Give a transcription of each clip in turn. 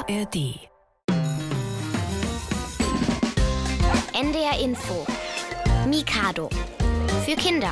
ARD. NDR Info. Mikado. Für Kinder.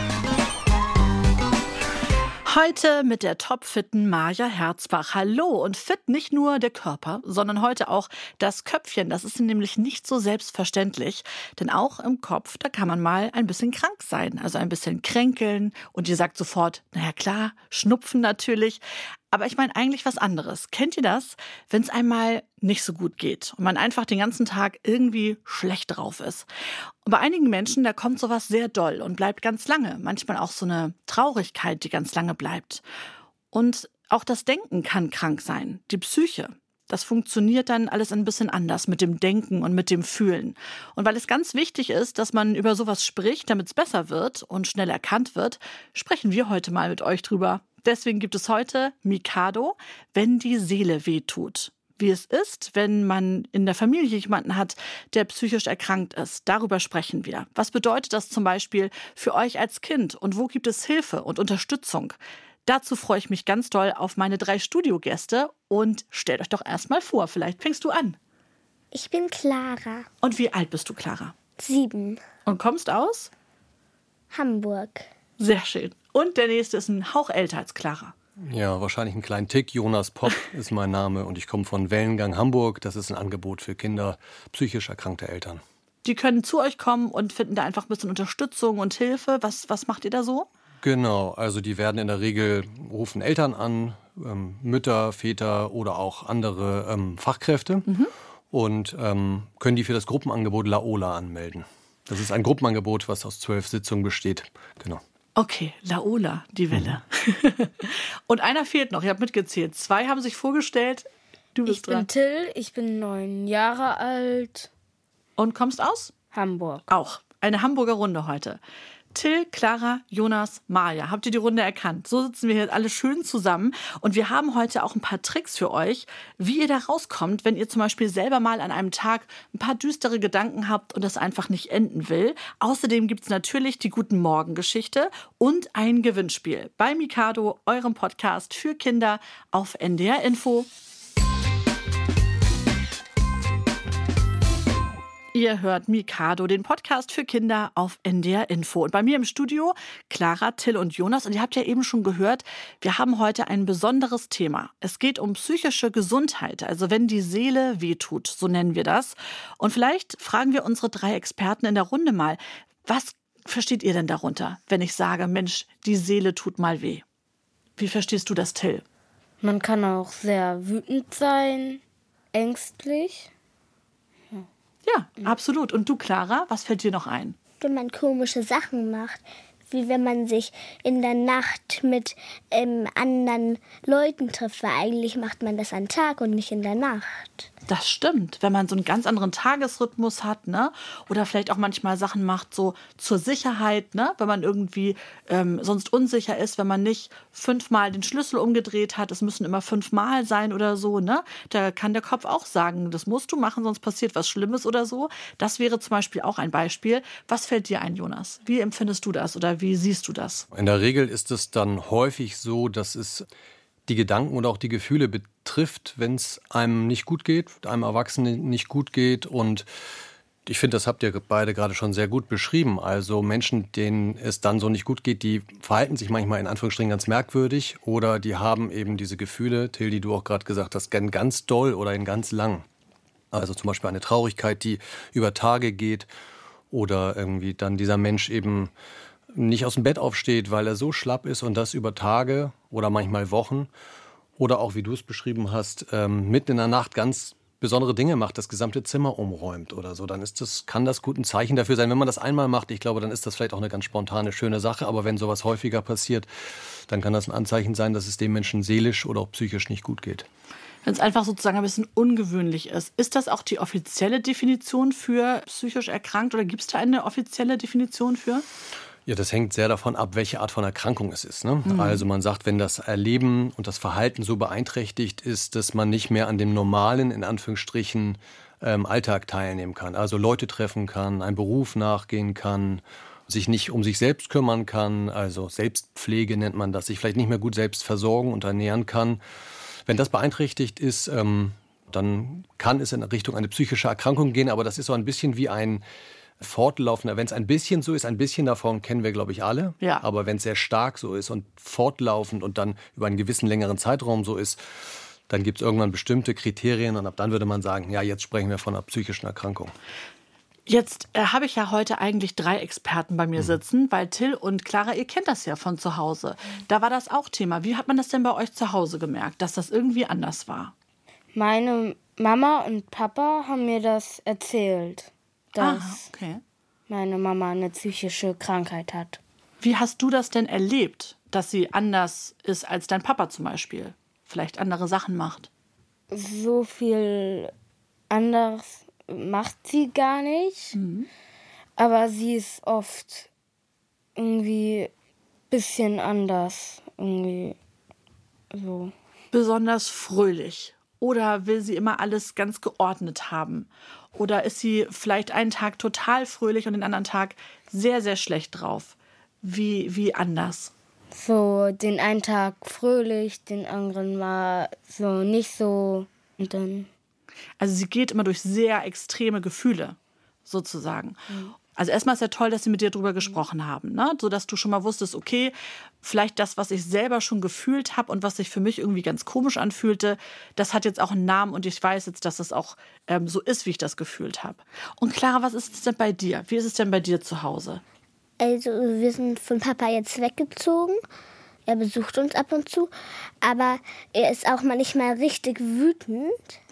Heute mit der topfitten Maja Herzbach. Hallo, und fit nicht nur der Körper, sondern heute auch das Köpfchen. Das ist nämlich nicht so selbstverständlich, denn auch im Kopf, da kann man mal ein bisschen krank sein, also ein bisschen kränkeln. Und ihr sagt sofort, naja klar, Schnupfen natürlich. Aber ich meine eigentlich was anderes. Kennt ihr das, wenn es einmal nicht so gut geht und man einfach den ganzen Tag irgendwie schlecht drauf ist? Und bei einigen Menschen, da kommt sowas sehr doll und bleibt ganz lange. Manchmal auch so eine Traurigkeit, die ganz lange bleibt. Und auch das Denken kann krank sein, die Psyche. Das funktioniert dann alles ein bisschen anders mit dem Denken und mit dem Fühlen. Und weil es ganz wichtig ist, dass man über sowas spricht, damit es besser wird und schnell erkannt wird, sprechen wir heute mal mit euch drüber. Deswegen gibt es heute Mikado, wenn die Seele wehtut. Wie es ist, wenn man in der Familie jemanden hat, der psychisch erkrankt ist. Darüber sprechen wir. Was bedeutet das zum Beispiel für euch als Kind? Und wo gibt es Hilfe und Unterstützung? Dazu freue ich mich ganz doll auf meine 3 Studiogäste. Und stellt euch doch erstmal vor, vielleicht fängst du an. Ich bin Clara. Und wie alt bist du, Clara? 7. Und kommst aus? Hamburg. Sehr schön. Und der nächste ist ein Hauch älter als Clara. Ja, wahrscheinlich einen kleinen Tick. Jonas Popp ist mein Name und ich komme von Wellengang Hamburg. Das ist ein Angebot für Kinder psychisch erkrankte Eltern. Die können zu euch kommen und finden da einfach ein bisschen Unterstützung und Hilfe. Was macht ihr da so? Genau, also die werden in der Regel, rufen Eltern an, Mütter, Väter oder auch andere Fachkräfte und können die für das Gruppenangebot Laola anmelden. Das ist ein Gruppenangebot, was aus 12 Sitzungen besteht. Genau. Okay, Laola, die Welle. Und einer fehlt noch, ihr habt mitgezählt. 2 haben sich vorgestellt. Du bist dran. Ich bin Till, ich bin 9 Jahre alt. Und kommst aus? Hamburg. Auch. Eine Hamburger Runde heute. Till, Clara, Jonas, Maja. Habt ihr die Runde erkannt? So sitzen wir hier alle schön zusammen. Und wir haben heute auch ein paar Tricks für euch, wie ihr da rauskommt, wenn ihr zum Beispiel selber mal an einem Tag ein paar düstere Gedanken habt und das einfach nicht enden will. Außerdem gibt's natürlich die Guten Morgen-Geschichte und ein Gewinnspiel bei Mikado, eurem Podcast für Kinder auf NDR Info. Ihr hört Mikado, den Podcast für Kinder auf NDR Info. Und bei mir im Studio Clara, Till und Jonas. Und ihr habt ja eben schon gehört, wir haben heute ein besonderes Thema. Es geht um psychische Gesundheit, also wenn die Seele wehtut, so nennen wir das. Und vielleicht fragen wir unsere 3 Experten in der Runde mal, was versteht ihr denn darunter, wenn ich sage, Mensch, die Seele tut mal weh? Wie verstehst du das, Till? Man kann auch sehr wütend sein, ängstlich. Ja, absolut. Und du, Clara, was fällt dir noch ein? Wenn man komische Sachen macht, wie wenn man sich in der Nacht mit anderen Leuten trifft, weil eigentlich macht man das am Tag und nicht in der Nacht. Das stimmt, wenn man so einen ganz anderen Tagesrhythmus hat, ne? Oder vielleicht auch manchmal Sachen macht so zur Sicherheit, ne? Wenn man irgendwie sonst unsicher ist, wenn man nicht 5-mal den Schlüssel umgedreht hat, es müssen immer 5-mal sein oder so, ne? Da kann der Kopf auch sagen, das musst du machen, sonst passiert was Schlimmes oder so. Das wäre zum Beispiel auch ein Beispiel. Was fällt dir ein, Jonas? Wie empfindest du das oder wie siehst du das? In der Regel ist es dann häufig so, dass es die Gedanken oder auch die Gefühle betrifft, wenn es einem nicht gut geht, einem Erwachsenen nicht gut geht. Und ich finde, das habt ihr beide gerade schon sehr gut beschrieben. Also Menschen, denen es dann so nicht gut geht, die verhalten sich manchmal in Anführungsstrichen ganz merkwürdig oder die haben eben diese Gefühle, Till, die du auch gerade gesagt hast, ganz doll oder in ganz lang. Also zum Beispiel eine Traurigkeit, die über Tage geht oder irgendwie dann dieser Mensch eben nicht aus dem Bett aufsteht, weil er so schlapp ist und das über Tage oder manchmal Wochen oder auch, wie du es beschrieben hast, mitten in der Nacht ganz besondere Dinge macht, das gesamte Zimmer umräumt oder so, dann kann das gut ein Zeichen dafür sein. Wenn man das einmal macht, ich glaube, dann ist das vielleicht auch eine ganz spontane, schöne Sache, aber wenn sowas häufiger passiert, dann kann das ein Anzeichen sein, dass es dem Menschen seelisch oder auch psychisch nicht gut geht. Wenn es einfach sozusagen ein bisschen ungewöhnlich ist. Ist das auch die offizielle Definition für psychisch erkrankt oder gibt es da eine offizielle Definition für? Ja, das hängt sehr davon ab, welche Art von Erkrankung es ist, ne? Also man sagt, wenn das Erleben und das Verhalten so beeinträchtigt ist, dass man nicht mehr an dem normalen, in Anführungsstrichen, Alltag teilnehmen kann. Also Leute treffen kann, einem Beruf nachgehen kann, sich nicht um sich selbst kümmern kann, also Selbstpflege nennt man das, sich vielleicht nicht mehr gut selbst versorgen und ernähren kann. Wenn das beeinträchtigt ist, dann kann es in Richtung eine psychische Erkrankung gehen. Aber das ist so ein bisschen wie ein fortlaufender, wenn es ein bisschen so ist, ein bisschen davon kennen wir, glaube ich, alle. Ja. Aber wenn es sehr stark so ist und fortlaufend und dann über einen gewissen längeren Zeitraum so ist, dann gibt es irgendwann bestimmte Kriterien und ab dann würde man sagen, ja, jetzt sprechen wir von einer psychischen Erkrankung. Jetzt habe ich ja heute eigentlich 3 Experten bei mir sitzen, weil Till und Clara, ihr kennt das ja von zu Hause. Da war das auch Thema. Wie hat man das denn bei euch zu Hause gemerkt, dass das irgendwie anders war? Meine Mama und Papa haben mir das erzählt, dass okay. meine Mama eine psychische Krankheit hat. Wie hast du das denn erlebt, dass sie anders ist als dein Papa zum Beispiel? Vielleicht andere Sachen macht? So viel anderes macht sie gar nicht, aber sie ist oft irgendwie ein bisschen anders, irgendwie so. Besonders fröhlich? Oder will sie immer alles ganz geordnet haben? Oder ist sie vielleicht einen Tag total fröhlich und den anderen Tag sehr, sehr schlecht drauf? Wie anders? So, den einen Tag fröhlich, den anderen mal so nicht so und dann... Also sie geht immer durch sehr extreme Gefühle, sozusagen. Also erstmal ist ja toll, dass sie mit dir drüber gesprochen haben, ne? Sodass du schon mal wusstest, okay, vielleicht das, was ich selber schon gefühlt habe und was sich für mich irgendwie ganz komisch anfühlte, das hat jetzt auch einen Namen und ich weiß jetzt, dass es auch so ist, wie ich das gefühlt habe. Und Clara, was ist es denn bei dir? Wie ist es denn bei dir zu Hause? Also wir sind von Papa jetzt weggezogen. Er besucht uns ab und zu, aber er ist auch manchmal richtig wütend,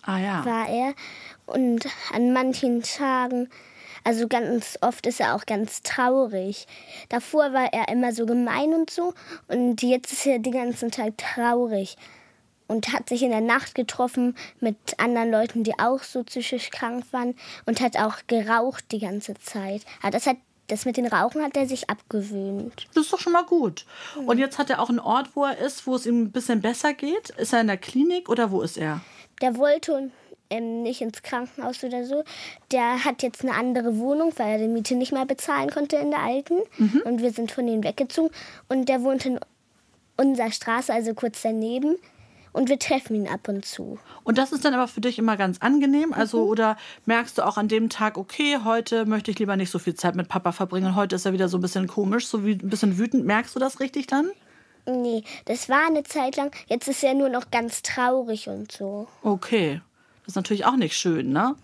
war er. Und an manchen Tagen, also ganz oft ist er auch ganz traurig. Davor war er immer so gemein und so und jetzt ist er den ganzen Tag traurig. Und hat sich in der Nacht getroffen mit anderen Leuten, die auch so psychisch krank waren und hat auch geraucht die ganze Zeit. Aber das mit den Rauchen hat er sich abgewöhnt. Das ist doch schon mal gut. Und jetzt hat er auch einen Ort, wo er ist, wo es ihm ein bisschen besser geht. Ist er in der Klinik oder wo ist er? Der wollte nicht ins Krankenhaus oder so. Der hat jetzt eine andere Wohnung, weil er die Miete nicht mehr bezahlen konnte in der alten. Und wir sind von ihm weggezogen. Und der wohnt in unserer Straße, also kurz daneben. Und wir treffen ihn ab und zu. Und das ist dann aber für dich immer ganz angenehm? Also, oder merkst du auch an dem Tag, okay, heute möchte ich lieber nicht so viel Zeit mit Papa verbringen und heute ist er wieder so ein bisschen komisch, so wie ein bisschen wütend. Merkst du das richtig dann? Nee, das war eine Zeit lang. Jetzt ist er nur noch ganz traurig und so. Okay, das ist natürlich auch nicht schön, ne?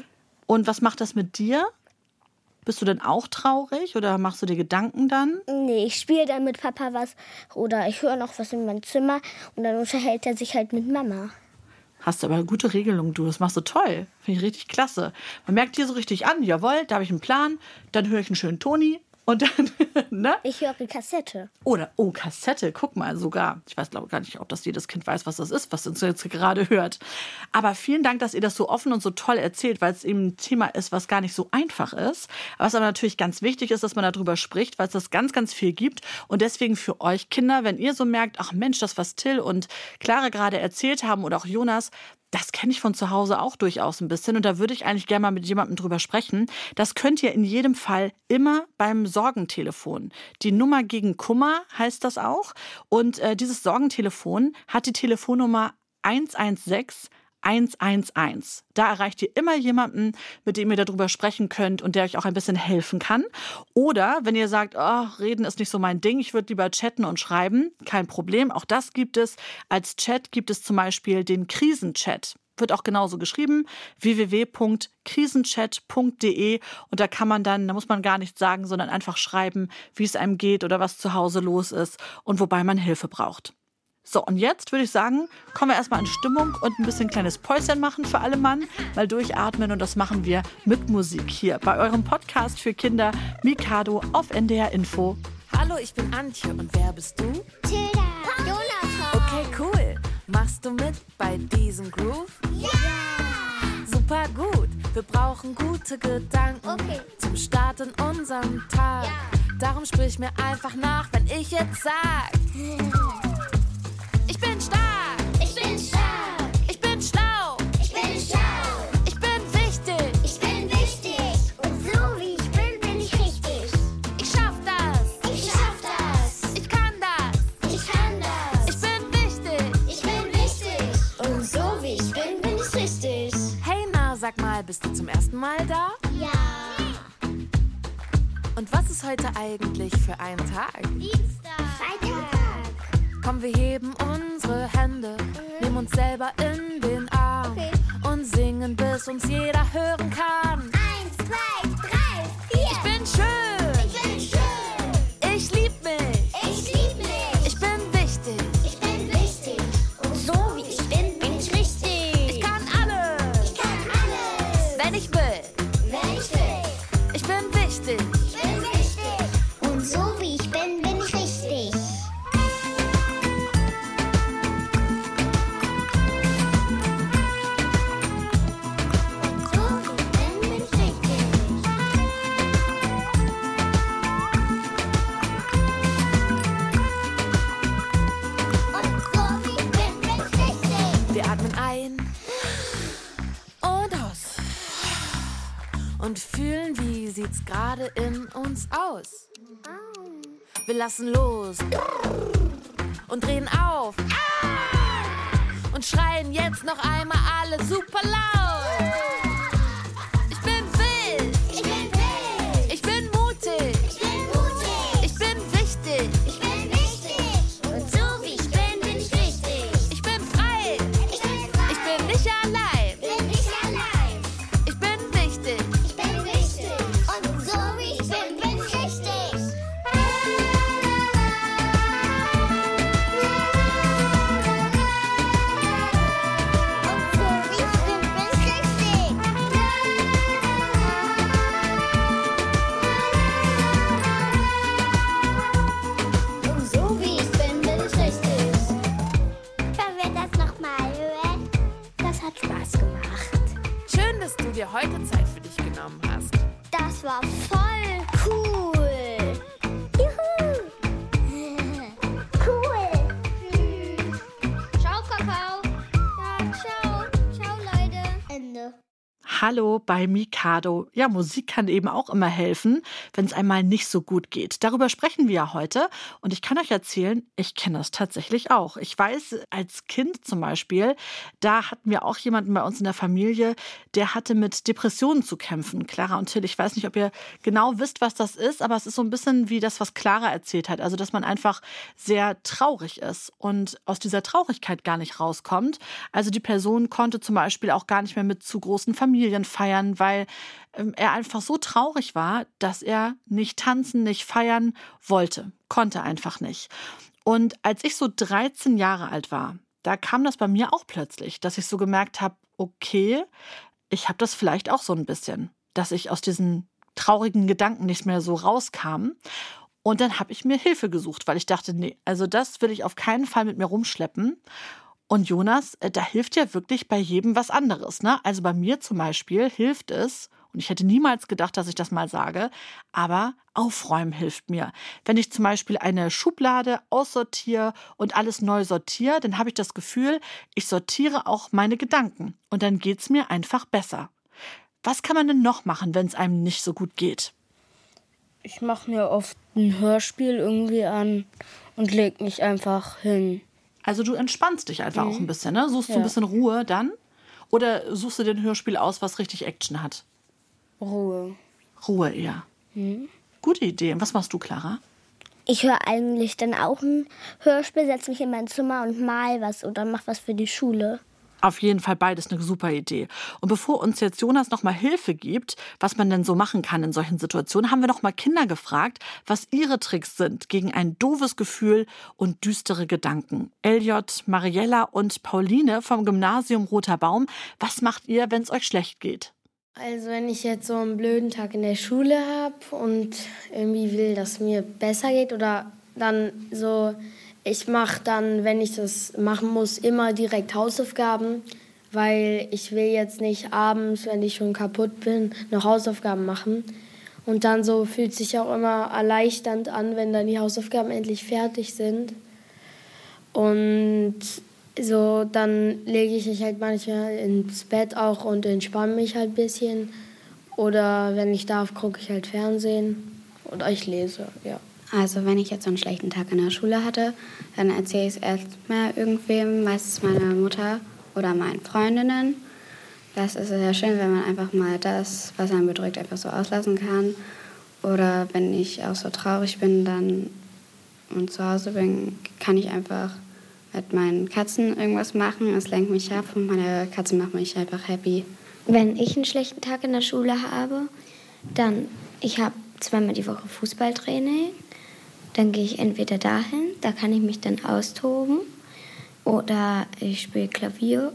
Und was macht das mit dir? Bist du denn auch traurig oder machst du dir Gedanken dann? Nee, ich spiele dann mit Papa was oder ich höre noch was in meinem Zimmer und dann unterhält er sich halt mit Mama. Hast du aber eine gute Regelung, du. Das machst du toll. Finde ich richtig klasse. Man merkt dir so richtig an, jawohl, da habe ich einen Plan, dann höre ich einen schönen Toni. Und dann, ne? Ich höre Kassette. Kassette, guck mal sogar. Ich weiß, glaube gar nicht, ob das jedes Kind weiß, was das ist, was uns jetzt gerade hört. Aber vielen Dank, dass ihr das so offen und so toll erzählt, weil es eben ein Thema ist, was gar nicht so einfach ist. Was aber natürlich ganz wichtig ist, dass man darüber spricht, weil es das ganz, ganz viel gibt. Und deswegen für euch Kinder, wenn ihr so merkt, ach Mensch, das, was Till und Clara gerade erzählt haben oder auch Jonas, das kenne ich von zu Hause auch durchaus ein bisschen und da würde ich eigentlich gerne mal mit jemandem drüber sprechen. Das könnt ihr in jedem Fall immer beim Sorgentelefon. Die Nummer gegen Kummer heißt das auch und dieses Sorgentelefon hat die Telefonnummer 116 111. Da erreicht ihr immer jemanden, mit dem ihr darüber sprechen könnt und der euch auch ein bisschen helfen kann. Oder wenn ihr sagt, oh, reden ist nicht so mein Ding, ich würde lieber chatten und schreiben, kein Problem, auch das gibt es. Als Chat gibt es zum Beispiel den Krisenchat. Wird auch genauso geschrieben, www.krisenchat.de und da kann man dann, da muss man gar nichts sagen, sondern einfach schreiben, wie es einem geht oder was zu Hause los ist und wobei man Hilfe braucht. So, und jetzt würde ich sagen, kommen wir erstmal in Stimmung und ein bisschen kleines Päuschen machen für alle Mann, mal durchatmen und das machen wir mit Musik hier bei eurem Podcast für Kinder Mikado auf NDR Info. Hallo, ich bin Antje und wer bist du? Tilda. Jonathan. Okay, cool. Machst du mit bei diesem Groove? Ja! Super gut. Wir brauchen gute Gedanken zum Start in unserem Tag. Ja. Darum sprich mir einfach nach, wenn ich jetzt sag. Ich bin stark. Ich bin stark. Ich bin schlau. Ich bin schlau. Ich bin wichtig. Ich bin wichtig. Und so wie ich bin ich richtig. Ich schaff das. Ich schaff das. Ich kann das. Ich kann das. Ich bin wichtig. Ich bin wichtig. Und so wie ich bin ich richtig. sag mal, bist du zum ersten Mal da? Ja. Und was ist heute eigentlich für ein Tag? Dienstag. Freitag. Komm, wir heben unsere Hände, nehmen uns selber in den Arm und singen, bis uns jeder hören kann. 1, 2, 3, 4. Ich bin schön. Ich bin schön. Ich lieb mich. Ich lieb mich. Ich bin wichtig. Ich bin wichtig. Und so wie ich bin ich richtig. Ich kann alles. Ich kann alles. Wenn ich will. Wenn ich will. Ich bin wichtig. Ich bin wichtig. Und so wie ich bin ich richtig. Wir atmen ein und aus und fühlen, wie sieht's gerade in uns aus. Wir lassen los und drehen auf und schreien jetzt noch einmal alle super laut. Ich bin wild, Ich bin wild. ich bin mutig, Ich bin mutig. ich bin wichtig, Ich bin wichtig. Und so wie ich bin ich richtig. ich bin frei, Ich bin frei. ich bin nicht allein, Bin nicht allein. ich bin wichtig. Ich bin wichtig. Und so wie ich bin ich richtig. Und so wie ich bin ich richtig. Und so wie ich bin ich richtig. Können wir das nochmal hören? Das hat Spaß gemacht. Schön, dass du dir heute Zeit für dich genommen hast. Das war voll cool. Juhu. Cool. Ciao, Kakao. Ja, ciao. Ciao, Leute. Ende. Hallo bei Mikado. Ja, Musik kann eben auch immer helfen, wenn es einmal nicht so gut geht. Darüber sprechen wir ja heute. Und ich kann euch erzählen, ich kenne das tatsächlich auch. Ich weiß, als Kind zum Beispiel, da hatten wir auch jemanden bei uns in der Familie, der hatte mit Depressionen zu kämpfen. Clara und Till, ich weiß nicht, ob ihr genau wisst, was das ist, aber es ist so ein bisschen wie das, was Clara erzählt hat. Also, dass man einfach sehr traurig ist und aus dieser Traurigkeit gar nicht rauskommt. Also die Person konnte zum Beispiel auch gar nicht mehr mit zu großen Familien feiern, weil er einfach so traurig war, dass er nicht tanzen, nicht feiern wollte. Konnte einfach nicht. Und als ich so 13 Jahre alt war, da kam das bei mir auch plötzlich, dass ich so gemerkt habe, okay, ich habe das vielleicht auch so ein bisschen, dass ich aus diesen traurigen Gedanken nicht mehr so rauskam. Und dann habe ich mir Hilfe gesucht, weil ich dachte, nee, also das will ich auf keinen Fall mit mir rumschleppen. Und Jonas, da hilft ja wirklich bei jedem was anderes, ne? Also bei mir zum Beispiel hilft es, und ich hätte niemals gedacht, dass ich das mal sage, aber Aufräumen hilft mir. Wenn ich zum Beispiel eine Schublade aussortiere und alles neu sortiere, dann habe ich das Gefühl, ich sortiere auch meine Gedanken. Und dann geht's mir einfach besser. Was kann man denn noch machen, wenn es einem nicht so gut geht? Ich mache mir oft ein Hörspiel irgendwie an und leg mich einfach hin. Also du entspannst dich einfach auch ein bisschen, ne? Suchst du ein bisschen Ruhe dann? Oder suchst du dir ein Hörspiel aus, was richtig Action hat? Ruhe. Ruhe eher. Gute Idee. Und was machst du, Clara? Ich höre eigentlich dann auch ein Hörspiel, setze mich in mein Zimmer und mal was oder mach was für die Schule. Auf jeden Fall beides eine super Idee. Und bevor uns jetzt Jonas noch mal Hilfe gibt, was man denn so machen kann in solchen Situationen, haben wir noch mal Kinder gefragt, was ihre Tricks sind gegen ein doofes Gefühl und düstere Gedanken. Elliot, Mariella und Pauline vom Gymnasium Roter Baum, was macht ihr, wenn es euch schlecht geht? Also wenn ich jetzt so einen blöden Tag in der Schule habe und irgendwie will, dass es mir besser geht oder dann so... Ich mache dann, wenn ich das machen muss, immer direkt Hausaufgaben, weil ich will jetzt nicht abends, wenn ich schon kaputt bin, noch Hausaufgaben machen. Und dann so fühlt es sich auch immer erleichternd an, wenn dann die Hausaufgaben endlich fertig sind. Und so dann lege ich mich halt manchmal ins Bett auch und entspanne mich halt ein bisschen. Oder wenn ich darf, gucke ich halt Fernsehen oder ich lese, ja. Also wenn ich jetzt so einen schlechten Tag in der Schule hatte, dann erzähle ich es erstmal irgendwem, meistens meiner Mutter oder meinen Freundinnen. Das ist sehr schön, wenn man einfach mal das, was einen bedrückt, einfach so auslassen kann. Oder wenn ich auch so traurig bin und zu Hause bin, kann ich einfach mit meinen Katzen irgendwas machen. Es lenkt mich ab und meine Katzen machen mich einfach happy. Wenn ich einen schlechten Tag in der Schule habe, dann, ich habe 2-mal die Woche Fußballtraining, dann gehe ich entweder dahin, da kann ich mich dann austoben, oder ich spiele Klavier.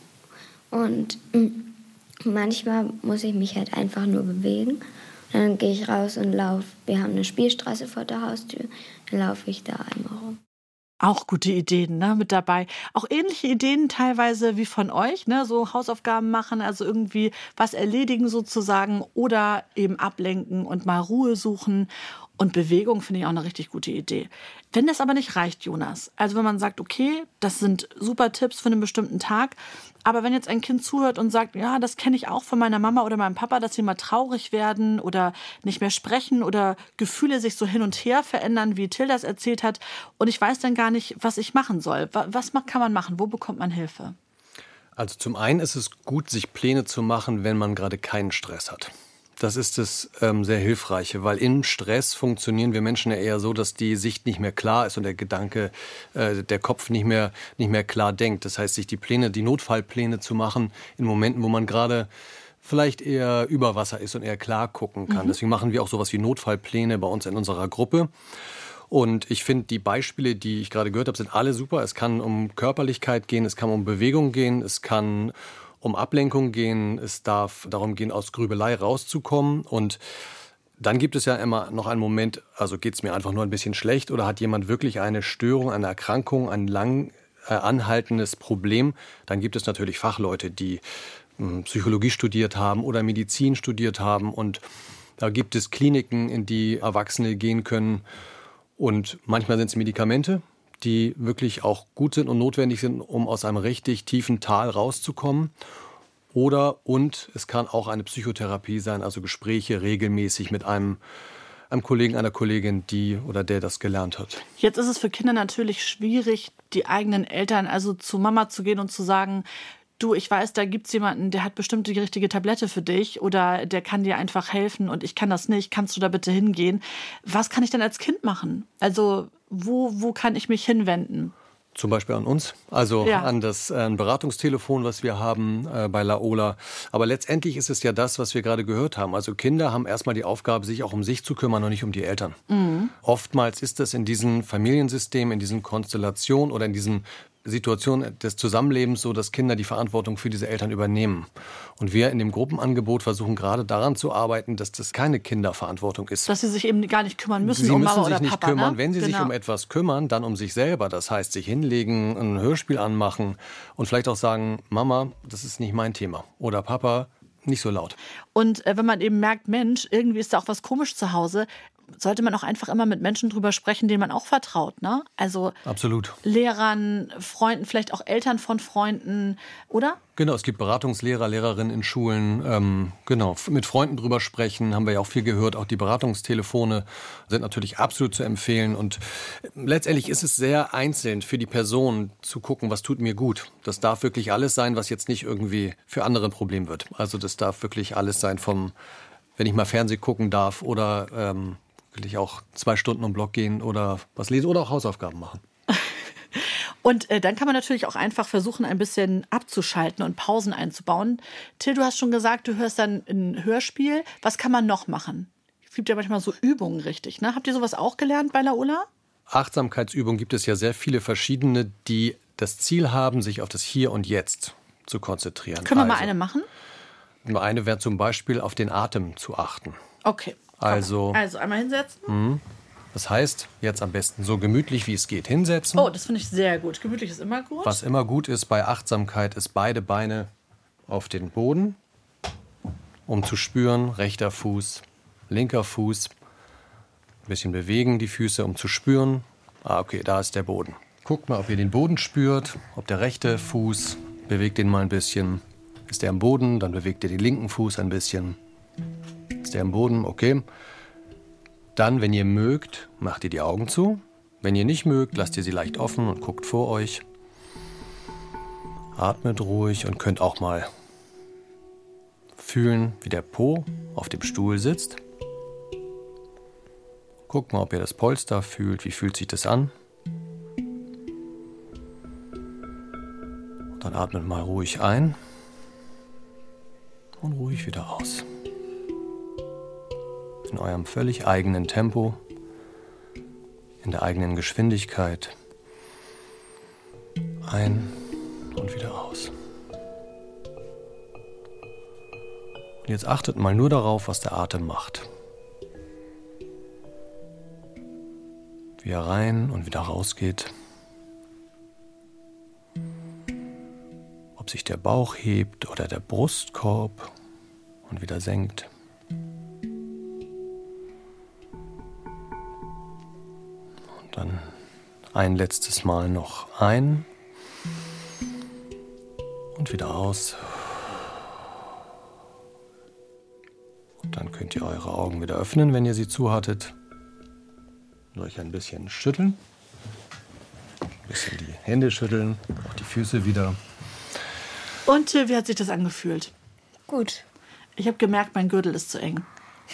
Und manchmal muss ich mich halt einfach nur bewegen. Dann gehe ich raus und laufe. Wir haben eine Spielstraße vor der Haustür, dann laufe ich da einmal rum. Auch gute Ideen, ne, mit dabei. Auch ähnliche Ideen teilweise wie von euch, ne, so Hausaufgaben machen, also irgendwie was erledigen sozusagen oder eben ablenken und mal Ruhe suchen. Und Bewegung finde ich auch eine richtig gute Idee. Wenn das aber nicht reicht, Jonas, also wenn man sagt, okay, das sind super Tipps für einen bestimmten Tag, aber wenn jetzt ein Kind zuhört und sagt, ja, das kenne ich auch von meiner Mama oder meinem Papa, dass sie mal traurig werden oder nicht mehr sprechen oder Gefühle sich so hin und her verändern, wie Till das erzählt hat, und ich weiß dann gar nicht, was ich machen soll. Was kann man machen? Wo bekommt man Hilfe? Also zum einen ist es gut, sich Pläne zu machen, wenn man gerade keinen Stress hat. Das ist das sehr Hilfreiche, weil im Stress funktionieren wir Menschen ja eher so, dass die Sicht nicht mehr klar ist und der Gedanke, der Kopf nicht mehr klar denkt. Das heißt, sich die Notfallpläne zu machen in Momenten, wo man gerade vielleicht eher über Wasser ist und eher klar gucken kann. Deswegen machen wir auch sowas wie Notfallpläne bei uns in unserer Gruppe. Und ich finde, die Beispiele, die ich gerade gehört habe, sind alle super. Es kann um Körperlichkeit gehen, es kann um Bewegung gehen, es kann um Ablenkung gehen, es darf darum gehen, aus Grübelei rauszukommen. Und dann gibt es ja immer noch einen Moment, also geht es mir einfach nur ein bisschen schlecht oder hat jemand wirklich eine Störung, eine Erkrankung, ein lang anhaltendes Problem. Dann gibt es natürlich Fachleute, die Psychologie studiert haben oder Medizin studiert haben. Und da gibt es Kliniken, in die Erwachsene gehen können. Und manchmal sind es Medikamente, die wirklich auch gut sind und notwendig sind, um aus einem richtig tiefen Tal rauszukommen. Und es kann auch eine Psychotherapie sein, also Gespräche regelmäßig mit einem Kollegen, einer Kollegin, die oder der das gelernt hat. Jetzt ist es für Kinder natürlich schwierig, die eigenen Eltern, also zu Mama zu gehen und zu sagen, du, ich weiß, da gibt's jemanden, der hat bestimmt die richtige Tablette für dich oder der kann dir einfach helfen und ich kann das nicht, kannst du da bitte hingehen? Was kann ich denn als Kind machen? Also wo kann ich mich hinwenden? Zum Beispiel an uns, also an das Beratungstelefon, was wir haben bei Laola. Aber letztendlich ist es ja das, was wir gerade gehört haben. Also Kinder haben erstmal die Aufgabe, sich auch um sich zu kümmern und nicht um die Eltern. Oftmals ist es in diesen Familiensystemen, in diesen Konstellationen oder in diesen Situationen des Zusammenlebens so, dass Kinder die Verantwortung für diese Eltern übernehmen. Und wir in dem Gruppenangebot versuchen gerade daran zu arbeiten, dass das keine Kinderverantwortung ist. Dass sie sich eben gar nicht kümmern müssen um Mama oder Papa. Sie müssen sich nicht kümmern. Ne? Wenn sie sich um etwas kümmern, dann um sich selber. Das heißt, sich hinlegen, ein Hörspiel anmachen und vielleicht auch sagen, Mama, das ist nicht mein Thema. Oder Papa, nicht so laut. Und wenn man eben merkt, Mensch, irgendwie ist da auch was komisch zu Hause, sollte man auch einfach immer mit Menschen drüber sprechen, denen man auch vertraut, ne? Also absolut. Lehrern, Freunden, vielleicht auch Eltern von Freunden, oder? Genau, es gibt Beratungslehrer, Lehrerinnen in Schulen. Genau, mit Freunden drüber sprechen, haben wir ja auch viel gehört. Auch die Beratungstelefone sind natürlich absolut zu empfehlen. Und letztendlich ist es sehr einzeln für die Person zu gucken, was tut mir gut. Das darf wirklich alles sein, was jetzt nicht irgendwie für andere ein Problem wird. Also das darf wirklich alles sein wenn ich mal Fernsehen gucken darf oder wirklich auch 2 Stunden um Block gehen oder was lesen oder auch Hausaufgaben machen. Und dann kann man natürlich auch einfach versuchen, ein bisschen abzuschalten und Pausen einzubauen. Till, du hast schon gesagt, du hörst dann ein Hörspiel. Was kann man noch machen? Es gibt ja manchmal so Übungen, richtig, ne? Habt ihr sowas auch gelernt bei Laola? Achtsamkeitsübungen gibt es ja sehr viele verschiedene, die das Ziel haben, sich auf das Hier und Jetzt zu konzentrieren. Können wir mal eine machen? Eine wäre zum Beispiel, auf den Atem zu achten. Okay. Also einmal hinsetzen. Das heißt, jetzt am besten so gemütlich wie es geht hinsetzen. Oh, das finde ich sehr gut. Gemütlich ist immer gut. Was immer gut ist bei Achtsamkeit, ist beide Beine auf den Boden, um zu spüren, rechter Fuß, linker Fuß. Ein bisschen bewegen die Füße, um zu spüren. Okay, da ist der Boden. Guckt mal, ob ihr den Boden spürt, ob der rechte Fuß, bewegt den mal ein bisschen. Ist der am Boden, dann bewegt ihr den linken Fuß ein bisschen. Ist der am Boden, okay. Dann, wenn ihr mögt, macht ihr die Augen zu. Wenn ihr nicht mögt, lasst ihr sie leicht offen und guckt vor euch. Atmet ruhig und könnt auch mal fühlen, wie der Po auf dem Stuhl sitzt. Guckt mal, ob ihr das Polster fühlt. Wie fühlt sich das an? Und dann atmet mal ruhig ein und ruhig wieder aus. In eurem völlig eigenen Tempo, in der eigenen Geschwindigkeit. Ein und wieder aus. Und jetzt achtet mal nur darauf, was der Atem macht. Wie er rein und wieder raus geht. Ob sich der Bauch hebt oder der Brustkorb und wieder senkt. Und dann ein letztes Mal noch ein und wieder aus. Und dann könnt ihr eure Augen wieder öffnen, wenn ihr sie zu hattet. Und euch ein bisschen schütteln. Ein bisschen die Hände schütteln, auch die Füße wieder. Und wie hat sich das angefühlt? Gut. Ich habe gemerkt, mein Gürtel ist zu eng.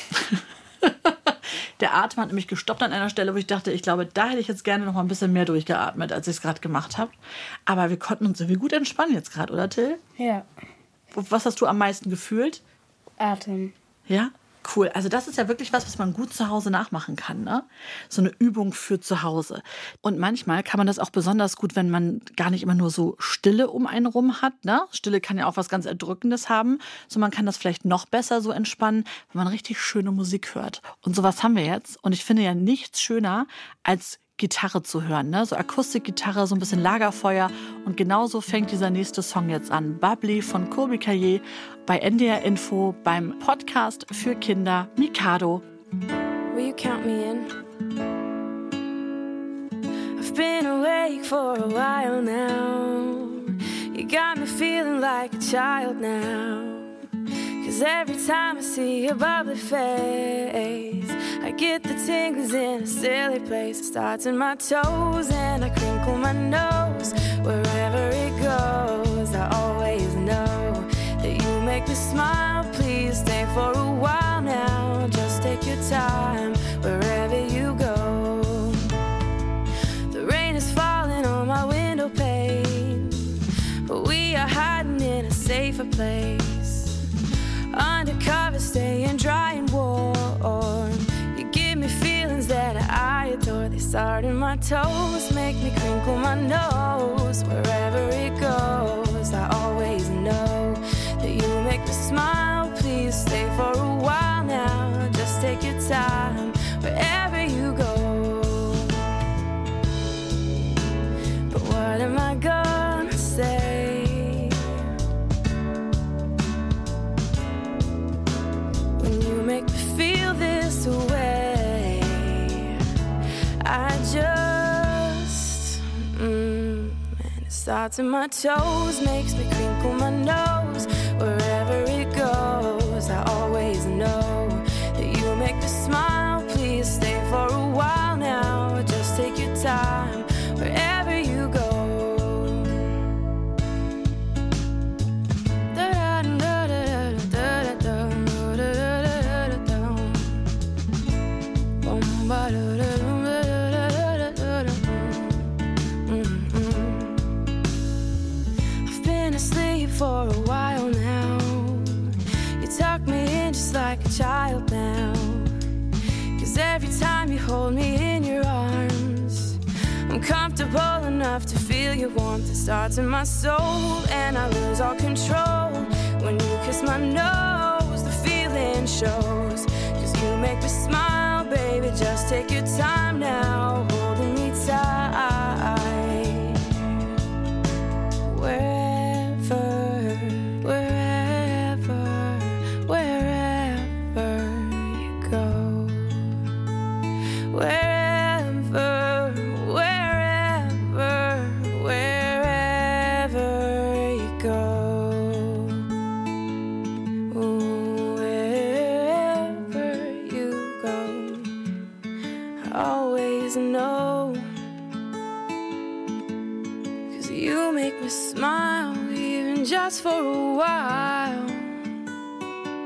Der Atem hat nämlich gestoppt an einer Stelle, wo ich dachte, ich glaube, da hätte ich jetzt gerne noch mal ein bisschen mehr durchgeatmet, als ich es gerade gemacht habe. Aber wir konnten uns irgendwie gut entspannen jetzt gerade, oder Till? Ja. Was hast du am meisten gefühlt? Atem. Ja? Cool. Also das ist ja wirklich was man gut zu Hause nachmachen kann, ne? So eine Übung für zu Hause. Und manchmal kann man das auch besonders gut, wenn man gar nicht immer nur so Stille um einen rum hat, ne? Stille kann ja auch was ganz Erdrückendes haben. So, man kann das vielleicht noch besser so entspannen, wenn man richtig schöne Musik hört. Und sowas haben wir jetzt. Und ich finde ja nichts schöner als Gitarre zu hören, ne? So Akustikgitarre, so ein bisschen Lagerfeuer. Und genauso fängt dieser nächste Song jetzt an. Bubbly von Colby Caillet bei NDR Info beim Podcast für Kinder Mikado. Will you count me in? I've been awake for a while now. You got me feeling like a child now. 'Cause every time I see your bubbly face, I get the tingles in a silly place. It starts in my toes and I crinkle my nose. Wherever it goes, I always know that you make me smile. Please stay for a while now. Just take your time wherever you go. The rain is falling on my window pane, but we are hiding in a safer place. Undercover, staying dry and warm. You give me feelings that I adore. They start in my toes, make me crinkle my nose. Wherever it goes, I always know that you make me smile. Please stay for a while now. Just take your time wherever you go. But what am I gonna say? Make me feel this way. I just and it starts in my toes, makes me crinkle my nose. Wherever it goes, I always know that you make me smile. Please stay for a while now. Just take your time wherever you go. I've been asleep for a while now. You tuck me in just like a child now. 'Cause every time you hold me in your arms, I'm comfortable enough to feel your warmth. It starts in my soul and I lose all control. When you kiss my nose, the feeling shows. 'Cause you make me smile, baby, just take your time now, holding me tight. Wherever, wherever, wherever you go. Wherever, wherever, wherever you go. Wherever you go, I always know. 'Cause you make me smile, even just for a while.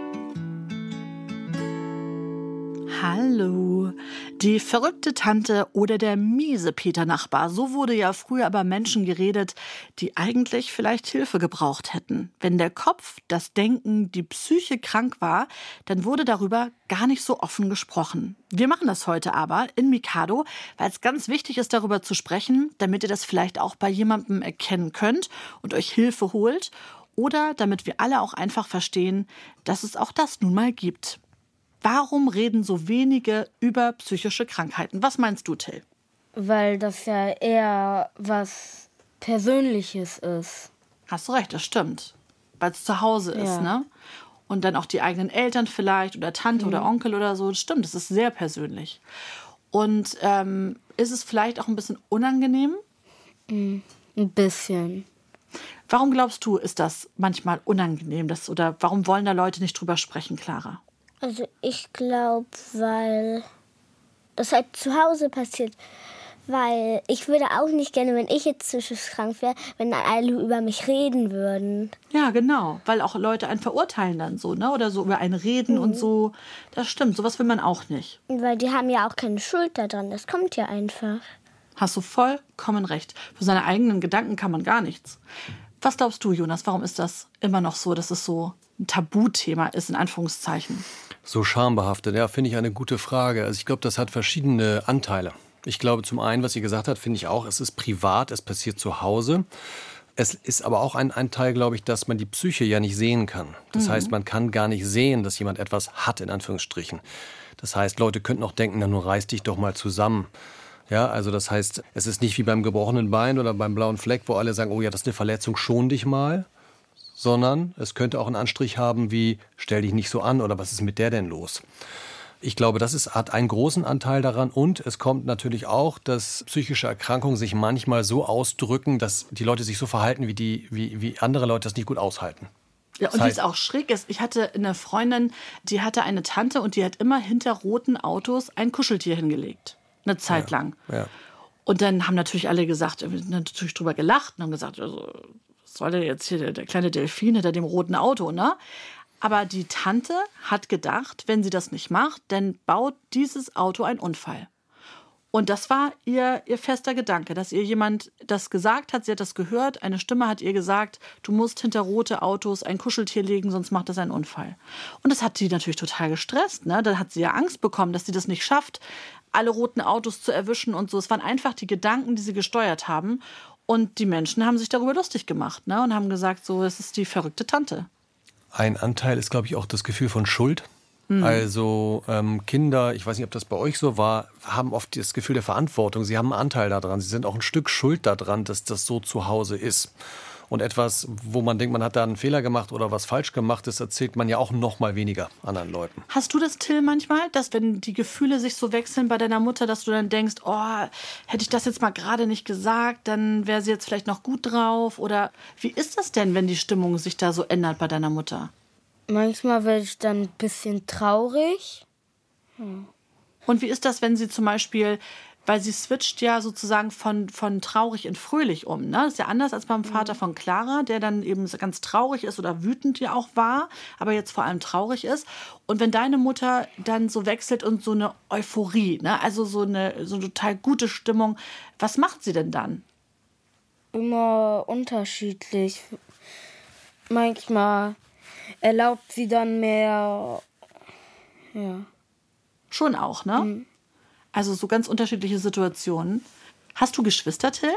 Hallo. Die verrückte Tante oder der miese Peter-Nachbar. So wurde ja früher über Menschen geredet, die eigentlich vielleicht Hilfe gebraucht hätten. Wenn der Kopf, das Denken, die Psyche krank war, dann wurde darüber gar nicht so offen gesprochen. Wir machen das heute aber in Mikado, weil es ganz wichtig ist, darüber zu sprechen, damit ihr das vielleicht auch bei jemandem erkennen könnt und euch Hilfe holt. Oder damit wir alle auch einfach verstehen, dass es auch das nun mal gibt. Warum reden so wenige über psychische Krankheiten? Was meinst du, Till? Weil das ja eher was Persönliches ist. Hast du recht, das stimmt. Weil es zu Hause ist, ne? Und dann auch die eigenen Eltern vielleicht oder Tante oder Onkel oder so. Das stimmt, das ist sehr persönlich. Und ist es vielleicht auch ein bisschen unangenehm? Ein bisschen. Warum glaubst du, ist das manchmal unangenehm? Oder warum wollen da Leute nicht drüber sprechen, Clara? Also ich glaube, weil das halt zu Hause passiert. Weil ich würde auch nicht gerne, wenn ich jetzt psychisch krank wäre, wenn dann alle über mich reden würden. Ja, genau. Weil auch Leute einen verurteilen dann so, ne? Oder so über einen reden und so. Das stimmt, sowas will man auch nicht. Weil die haben ja auch keine Schuld daran. Das kommt ja einfach. Hast du vollkommen recht. Für seine eigenen Gedanken kann man gar nichts. Was glaubst du, Jonas, warum ist das immer noch so, dass es so ein Tabuthema ist, in Anführungszeichen? So schambehaftet, ja, finde ich eine gute Frage. Also ich glaube, das hat verschiedene Anteile. Ich glaube, zum einen, was sie gesagt hat, finde ich auch, es ist privat, es passiert zu Hause. Es ist aber auch ein Anteil, glaube ich, dass man die Psyche ja nicht sehen kann. Das heißt, man kann gar nicht sehen, dass jemand etwas hat, in Anführungsstrichen. Das heißt, Leute könnten auch denken, na, nun reiß dich doch mal zusammen. Ja, also das heißt, es ist nicht wie beim gebrochenen Bein oder beim blauen Fleck, wo alle sagen, oh ja, das ist eine Verletzung, schon dich mal. Sondern es könnte auch einen Anstrich haben wie, stell dich nicht so an oder was ist mit der denn los? Ich glaube, hat einen großen Anteil daran und es kommt natürlich auch, dass psychische Erkrankungen sich manchmal so ausdrücken, dass die Leute sich so verhalten, wie andere Leute das nicht gut aushalten. Ja, und wie es auch schräg ist. Ich hatte eine Freundin, die hatte eine Tante und die hat immer hinter roten Autos ein Kuscheltier hingelegt. Eine Zeit lang. Ja. Und dann haben natürlich alle gesagt, wir haben natürlich drüber gelacht und haben gesagt, also, was soll der jetzt hier, der kleine Delfin hinter dem roten Auto, ne? Aber die Tante hat gedacht, wenn sie das nicht macht, dann baut dieses Auto einen Unfall. Und das war ihr fester Gedanke, dass ihr jemand das gesagt hat, sie hat das gehört, eine Stimme hat ihr gesagt, du musst hinter rote Autos ein Kuscheltier legen, sonst macht das einen Unfall. Und das hat sie natürlich total gestresst, ne? Da hat sie ja Angst bekommen, dass sie das nicht schafft, alle roten Autos zu erwischen und so. Es waren einfach die Gedanken, die sie gesteuert haben. Und die Menschen haben sich darüber lustig gemacht, ne? Und haben gesagt, so, es ist die verrückte Tante. Ein Anteil ist, glaube ich, auch das Gefühl von Schuld. Also Kinder, ich weiß nicht, ob das bei euch so war, haben oft das Gefühl der Verantwortung. Sie haben einen Anteil daran. Sie sind auch ein Stück schuld daran, dass das so zu Hause ist. Und etwas, wo man denkt, man hat da einen Fehler gemacht oder was falsch gemacht ist, erzählt man ja auch noch mal weniger anderen Leuten. Hast du das, Till, manchmal, dass wenn die Gefühle sich so wechseln bei deiner Mutter, dass du dann denkst, oh, hätte ich das jetzt mal gerade nicht gesagt, dann wäre sie jetzt vielleicht noch gut drauf? Oder wie ist das denn, wenn die Stimmung sich da so ändert bei deiner Mutter? Manchmal werde ich dann ein bisschen traurig. Und wie ist das, wenn sie zum Beispiel, weil sie switcht ja sozusagen von traurig in fröhlich um, ne? Das ist ja anders als beim Vater von Clara, der dann eben ganz traurig ist oder wütend ja auch war, aber jetzt vor allem traurig ist. Und wenn deine Mutter dann so wechselt und so eine Euphorie, ne? Also so eine total gute Stimmung, was macht sie denn dann? Immer unterschiedlich. Manchmal erlaubt sie dann mehr, ja. Schon auch, ne? Also so ganz unterschiedliche Situationen. Hast du Geschwister, Till?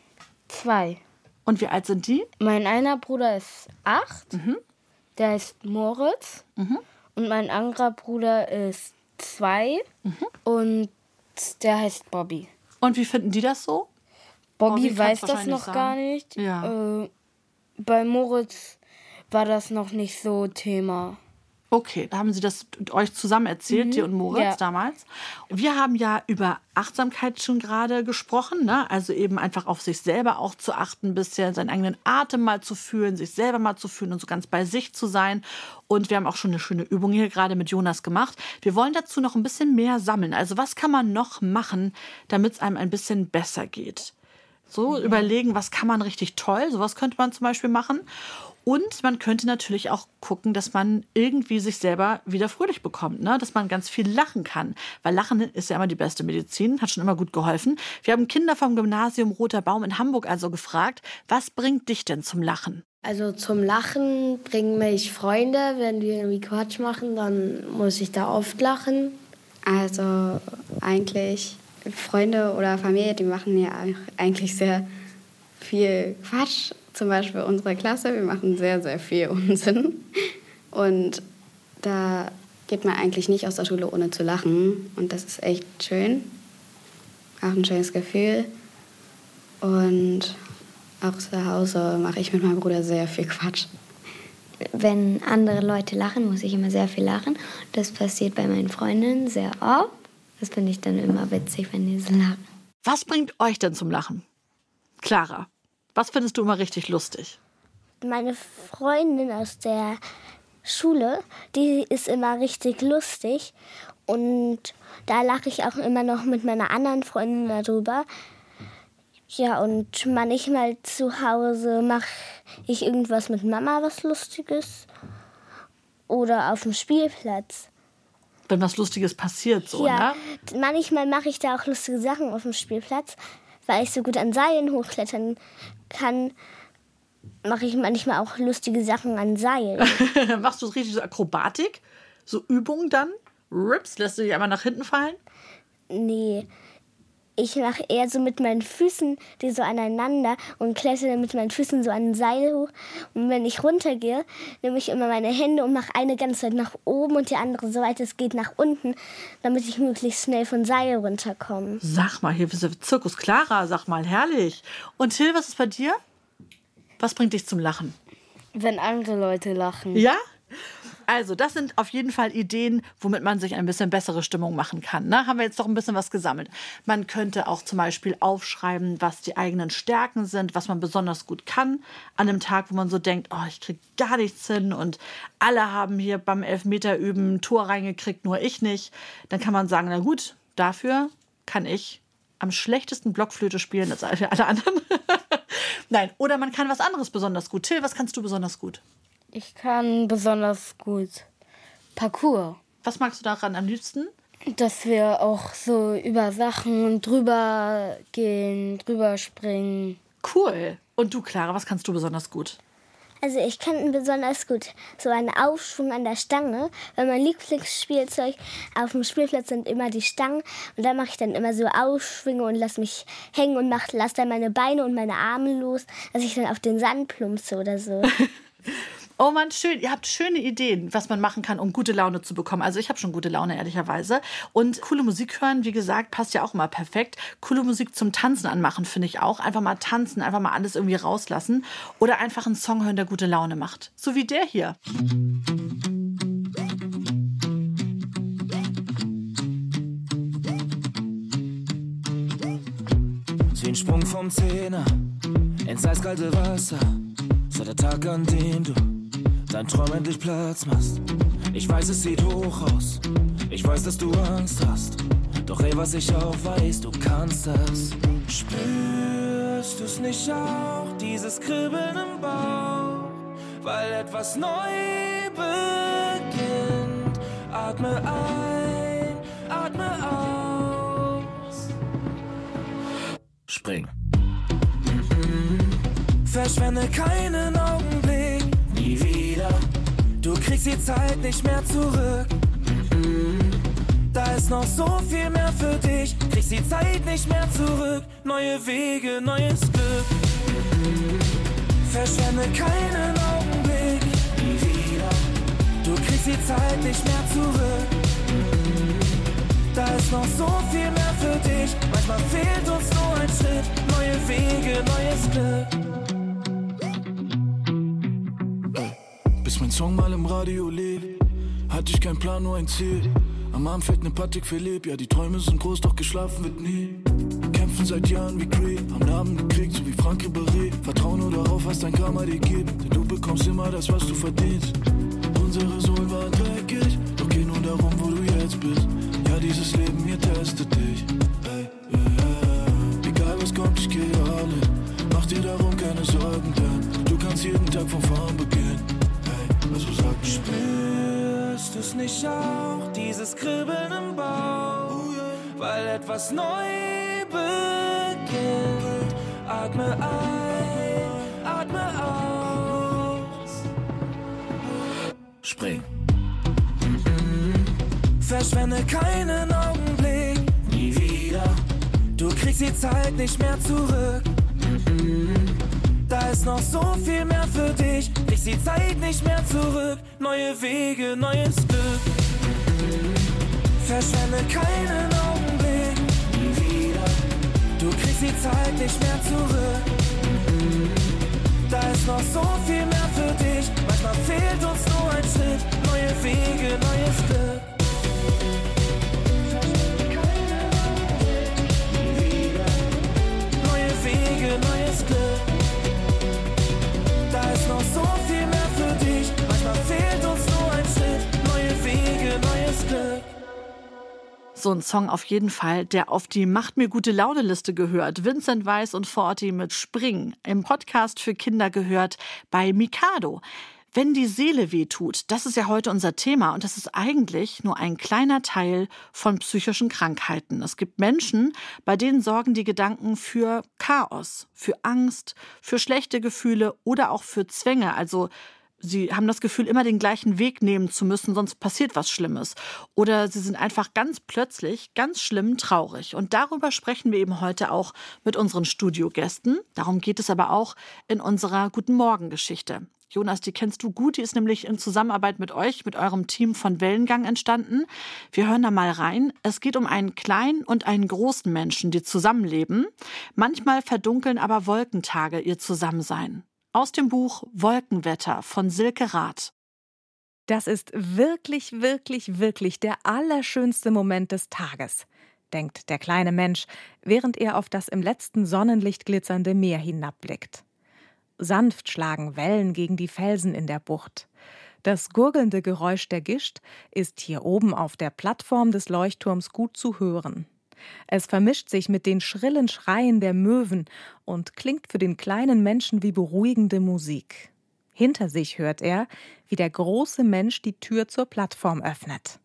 2. Und wie alt sind die? Mein einer Bruder ist 8. Der heißt Moritz. Und mein anderer Bruder ist 2. Und der heißt Bobby. Und wie finden die das so? Bobby weiß das noch gar nicht. Ja. Bei Moritz war das noch nicht so Thema. Okay, da haben Sie das euch zusammen erzählt, dir und Moritz damals. Wir haben ja über Achtsamkeit schon gerade gesprochen, ne? Also eben einfach auf sich selber auch zu achten, ein bisschen seinen eigenen Atem mal zu fühlen, sich selber mal zu fühlen und so ganz bei sich zu sein. Und wir haben auch schon eine schöne Übung hier gerade mit Jonas gemacht. Wir wollen dazu noch ein bisschen mehr sammeln. Also was kann man noch machen, damit es einem ein bisschen besser geht? So überlegen, was kann man richtig toll, sowas könnte man zum Beispiel machen. Und man könnte natürlich auch gucken, dass man irgendwie sich selber wieder fröhlich bekommt, ne? Dass man ganz viel lachen kann. Weil Lachen ist ja immer die beste Medizin, hat schon immer gut geholfen. Wir haben Kinder vom Gymnasium Roter Baum in Hamburg also gefragt, was bringt dich denn zum Lachen? Also zum Lachen bringen mich Freunde. Wenn wir irgendwie Quatsch machen, dann muss ich da oft lachen. Also eigentlich Freunde oder Familie, die machen ja eigentlich sehr viel Quatsch. Zum Beispiel unsere Klasse, wir machen sehr, sehr viel Unsinn. Und da geht man eigentlich nicht aus der Schule, ohne zu lachen. Und das ist echt schön. Auch ein schönes Gefühl. Und auch zu Hause mache ich mit meinem Bruder sehr viel Quatsch. Wenn andere Leute lachen, muss ich immer sehr viel lachen. Das passiert bei meinen Freundinnen sehr oft. Das finde ich dann immer witzig, wenn die so lachen. Was bringt euch denn zum Lachen? Clara, was findest du immer richtig lustig? Meine Freundin aus der Schule, die ist immer richtig lustig. Und da lache ich auch immer noch mit meiner anderen Freundin darüber. Ja, und manchmal zu Hause mache ich irgendwas mit Mama, was Lustiges. Oder auf dem Spielplatz. Wenn was Lustiges passiert, so, ja, ne? Manchmal mache ich da auch lustige Sachen auf dem Spielplatz. Weil ich so gut an Seilen hochklettern kann, mache ich manchmal auch lustige Sachen an Seilen. Machst du richtig so Akrobatik? So Übungen dann? Rips, lässt du dich einmal nach hinten fallen? Nee, ich mache eher so mit meinen Füßen die so aneinander und klettere mit meinen Füßen so an ein Seil hoch. Und wenn ich runtergehe, nehme ich immer meine Hände und mache eine ganz weit nach oben und die andere, soweit es geht, nach unten, damit ich möglichst schnell von Seil runterkomme. Sag mal, hier bist du Zirkus Clara, sag mal, herrlich. Und Till, was ist bei dir? Was bringt dich zum Lachen? Wenn andere Leute lachen. Ja? Also, das sind auf jeden Fall Ideen, womit man sich ein bisschen bessere Stimmung machen kann. Ne? Haben wir jetzt doch ein bisschen was gesammelt. Man könnte auch zum Beispiel aufschreiben, was die eigenen Stärken sind, was man besonders gut kann. An einem Tag, wo man so denkt, oh, ich kriege gar nichts hin und alle haben hier beim Elfmeterüben ein Tor reingekriegt, nur ich nicht. Dann kann man sagen, na gut, dafür kann ich am schlechtesten Blockflöte spielen als alle anderen. Nein, oder man kann was anderes besonders gut. Till, was kannst du besonders gut? Ich kann besonders gut Parkour. Was magst du daran am liebsten? Dass wir auch so über Sachen drüber gehen, drüber springen. Cool. Und du, Clara, was kannst du besonders gut? Also ich kann besonders gut so einen Aufschwung an der Stange. Weil mein Lieblingsspielzeug auf dem Spielplatz sind immer die Stangen. Und da mache ich dann immer so Aufschwünge und lasse mich hängen und lasse dann meine Beine und meine Arme los, dass ich dann auf den Sand plumpse oder so. Oh Mann, schön. Ihr habt schöne Ideen, was man machen kann, um gute Laune zu bekommen. Also ich habe schon gute Laune, ehrlicherweise. Und coole Musik hören, wie gesagt, passt ja auch immer perfekt. Coole Musik zum Tanzen anmachen, finde ich auch. Einfach mal tanzen, einfach mal alles irgendwie rauslassen. Oder einfach einen Song hören, der gute Laune macht. So wie der hier. Wie ein Sprung vom Zehner ins eiskalte Wasser. So der Tag, an dem du dein Traum endlich Platz machst. Ich weiß, es sieht hoch aus. Ich weiß, dass du Angst hast. Doch ey, was ich auch weiß, du kannst das. Spürst du's nicht auch, dieses Kribbeln im Bauch? Weil etwas neu beginnt. Atme ein, atme aus. Spring. Verschwende keinen Augenblick, nie wieder. Du kriegst die Zeit nicht mehr zurück. Da ist noch so viel mehr für dich. Kriegst die Zeit nicht mehr zurück. Neue Wege, neues Glück. Verschwende keinen Augenblick, nie wieder. Du kriegst die Zeit nicht mehr zurück. Da ist noch so viel mehr für dich. Manchmal fehlt uns nur ein Schritt. Neue Wege, neues Glück. Bis mein Song mal im Radio lief, hatte ich keinen Plan, nur ein Ziel. Am Abend fällt ne Patek Philippe, ja die Träume sind groß, doch geschlafen wird nie. Kämpfen seit Jahren wie Creed, haben Namen gekriegt, so wie Frank Ribéry. Vertrau nur darauf, was dein Karma dir gibt, denn du bekommst immer das, was du verdienst. Unsere Sohlen waren dreckig, doch geh nur darum, wo du jetzt bist. Ja, dieses Leben hier testet dich. Hey, yeah. Egal was kommt, ich geh alle. Mach dir darum keine Sorgen, denn du kannst ganz jeden Tag von vorn beginnen. Hey, also sag, spürst du's nicht auch, dieses Kribbeln im Bauch, weil etwas neu beginnt. Atme ein, atme aus. Spring. Verschwende keinen Augenblick, nie wieder. Du kriegst die Zeit nicht mehr zurück. Da ist noch so viel mehr für dich. Kriegst die Zeit nicht mehr zurück. Neue Wege, neues Glück. Verschwende keinen Augenblick, nie wieder. Du kriegst die Zeit nicht mehr zurück. Da ist noch so viel mehr für dich. Manchmal fehlt uns nur ein Schritt. Neue Wege, neues Glück. Neues Glück. Da ist noch so viel mehr für dich. Manchmal fehlt uns nur ein Schritt. Neue Wege, neues Glück. So ein Song auf jeden Fall, der auf die Macht mir gute Laune-Liste gehört. Vincent Weiss und Forti mit Spring. Im Podcast für Kinder gehört bei Mikado. Wenn die Seele wehtut, das ist ja heute unser Thema und das ist eigentlich nur ein kleiner Teil von psychischen Krankheiten. Es gibt Menschen, bei denen sorgen die Gedanken für Chaos, für Angst, für schlechte Gefühle oder auch für Zwänge. Also sie haben das Gefühl, immer den gleichen Weg nehmen zu müssen, sonst passiert was Schlimmes. Oder sie sind einfach ganz plötzlich ganz schlimm traurig. Und darüber sprechen wir eben heute auch mit unseren Studiogästen. Darum geht es aber auch in unserer Guten Morgen-Geschichte. Jonas, die kennst du gut, die ist nämlich in Zusammenarbeit mit euch, mit eurem Team von Wellengang entstanden. Wir hören da mal rein. Es geht um einen kleinen und einen großen Menschen, die zusammenleben. Manchmal verdunkeln aber Wolkentage ihr Zusammensein. Aus dem Buch Wolkenwetter von Silke Rath. Das ist wirklich, wirklich, wirklich der allerschönste Moment des Tages, denkt der kleine Mensch, während er auf das im letzten Sonnenlicht glitzernde Meer hinabblickt. Sanft schlagen Wellen gegen die Felsen in der Bucht. Das gurgelnde Geräusch der Gischt ist hier oben auf der Plattform des Leuchtturms gut zu hören. Es vermischt sich mit den schrillen Schreien der Möwen und klingt für den kleinen Menschen wie beruhigende Musik. Hinter sich hört er, wie der große Mensch die Tür zur Plattform öffnet.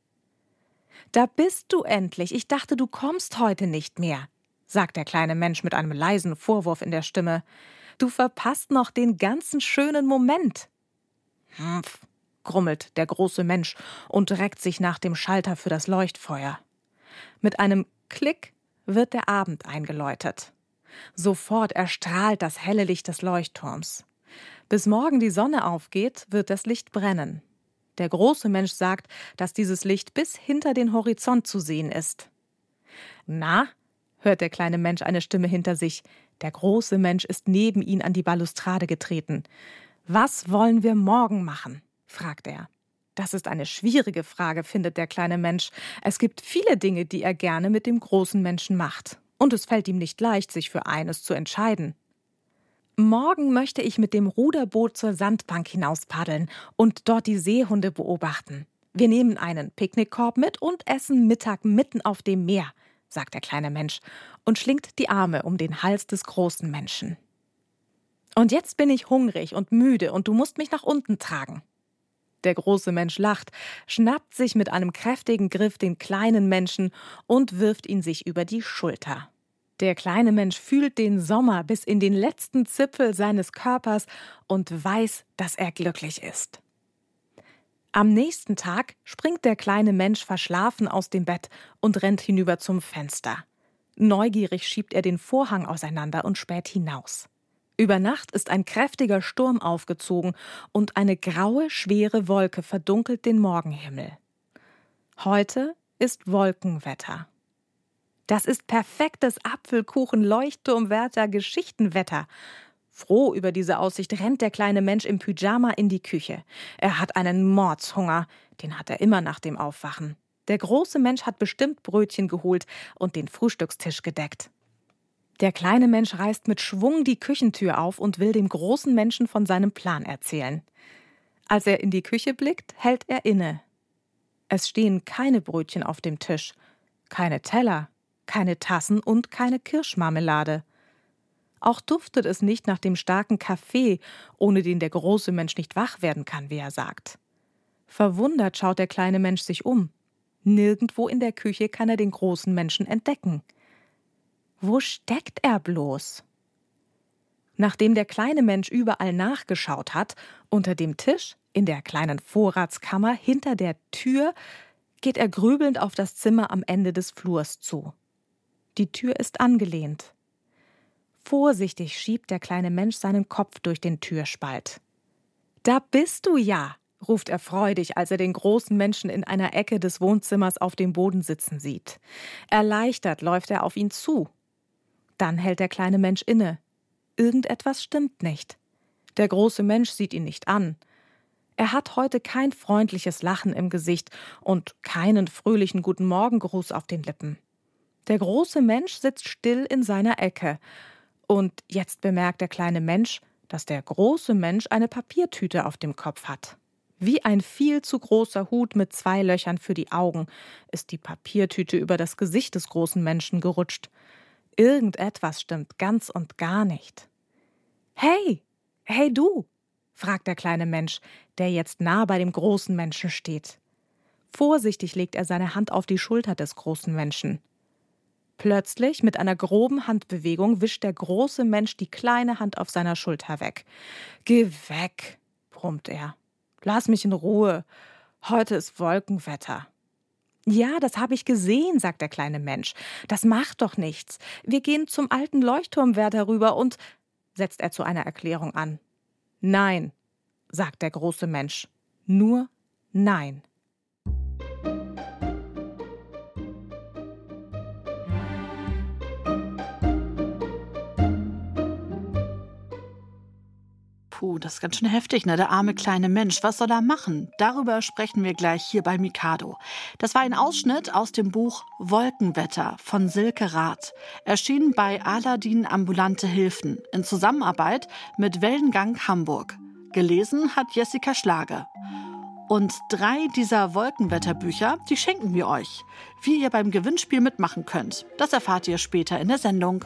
»Da bist du endlich! Ich dachte, du kommst heute nicht mehr«, sagt der kleine Mensch mit einem leisen Vorwurf in der Stimme. »Du verpasst noch den ganzen schönen Moment.« »Humpf«, grummelt der große Mensch und reckt sich nach dem Schalter für das Leuchtfeuer. Mit einem Klick wird der Abend eingeläutet. Sofort erstrahlt das helle Licht des Leuchtturms. Bis morgen die Sonne aufgeht, wird das Licht brennen. Der große Mensch sagt, dass dieses Licht bis hinter den Horizont zu sehen ist. »Na?«, hört der kleine Mensch eine Stimme hinter sich. Der große Mensch ist neben ihn an die Balustrade getreten. »Was wollen wir morgen machen?«, fragt er. Das ist eine schwierige Frage, findet der kleine Mensch. Es gibt viele Dinge, die er gerne mit dem großen Menschen macht. Und es fällt ihm nicht leicht, sich für eines zu entscheiden. »Morgen möchte ich mit dem Ruderboot zur Sandbank hinauspaddeln und dort die Seehunde beobachten. Wir nehmen einen Picknickkorb mit und essen Mittag mitten auf dem Meer«, sagt der kleine Mensch und schlingt die Arme um den Hals des großen Menschen. »Und jetzt bin ich hungrig und müde und du musst mich nach unten tragen.« Der große Mensch lacht, schnappt sich mit einem kräftigen Griff den kleinen Menschen und wirft ihn sich über die Schulter. Der kleine Mensch fühlt den Sommer bis in den letzten Zipfel seines Körpers und weiß, dass er glücklich ist. Am nächsten Tag springt der kleine Mensch verschlafen aus dem Bett und rennt hinüber zum Fenster. Neugierig schiebt er den Vorhang auseinander und späht hinaus. Über Nacht ist ein kräftiger Sturm aufgezogen und eine graue, schwere Wolke verdunkelt den Morgenhimmel. Heute ist Wolkenwetter. Das ist perfektes Apfelkuchen-Leuchtturmwärter-Geschichtenwetter. Froh über diese Aussicht rennt der kleine Mensch im Pyjama in die Küche. Er hat einen Mordshunger, den hat er immer nach dem Aufwachen. Der große Mensch hat bestimmt Brötchen geholt und den Frühstückstisch gedeckt. Der kleine Mensch reißt mit Schwung die Küchentür auf und will dem großen Menschen von seinem Plan erzählen. Als er in die Küche blickt, hält er inne. Es stehen keine Brötchen auf dem Tisch, keine Teller, keine Tassen und keine Kirschmarmelade. Auch duftet es nicht nach dem starken Kaffee, ohne den der große Mensch nicht wach werden kann, wie er sagt. Verwundert schaut der kleine Mensch sich um. Nirgendwo in der Küche kann er den großen Menschen entdecken. Wo steckt er bloß? Nachdem der kleine Mensch überall nachgeschaut hat, unter dem Tisch, in der kleinen Vorratskammer, hinter der Tür, geht er grübelnd auf das Zimmer am Ende des Flurs zu. Die Tür ist angelehnt. Vorsichtig schiebt der kleine Mensch seinen Kopf durch den Türspalt. »Da bist du ja«, ruft er freudig, als er den großen Menschen in einer Ecke des Wohnzimmers auf dem Boden sitzen sieht. Erleichtert läuft er auf ihn zu. Dann hält der kleine Mensch inne. Irgendetwas stimmt nicht. Der große Mensch sieht ihn nicht an. Er hat heute kein freundliches Lachen im Gesicht und keinen fröhlichen Guten-Morgen-Gruß auf den Lippen. Der große Mensch sitzt still in seiner Ecke. Und jetzt bemerkt der kleine Mensch, dass der große Mensch eine Papiertüte auf dem Kopf hat. Wie ein viel zu großer Hut mit 2 Löchern für die Augen ist die Papiertüte über das Gesicht des großen Menschen gerutscht. Irgendetwas stimmt ganz und gar nicht. »Hey du«, fragt der kleine Mensch, der jetzt nah bei dem großen Menschen steht. Vorsichtig legt er seine Hand auf die Schulter des großen Menschen. Plötzlich, mit einer groben Handbewegung, wischt der große Mensch die kleine Hand auf seiner Schulter weg. »Geh weg«, brummt er. »Lass mich in Ruhe. Heute ist Wolkenwetter.« »Ja, das habe ich gesehen«, sagt der kleine Mensch. »Das macht doch nichts. Wir gehen zum alten Leuchtturmwärter rüber und...« setzt er zu einer Erklärung an. »Nein«, sagt der große Mensch. »Nur nein.« Puh, das ist ganz schön heftig, ne? Der arme kleine Mensch. Was soll er machen? Darüber sprechen wir gleich hier bei Mikado. Das war ein Ausschnitt aus dem Buch Wolkenwetter von Silke Rath. Erschienen bei Aladin Ambulante Hilfen in Zusammenarbeit mit Wellengang Hamburg. Gelesen hat Jessica Schlage. Und 3 dieser Wolkenwetterbücher, die schenken wir euch. Wie ihr beim Gewinnspiel mitmachen könnt, das erfahrt ihr später in der Sendung.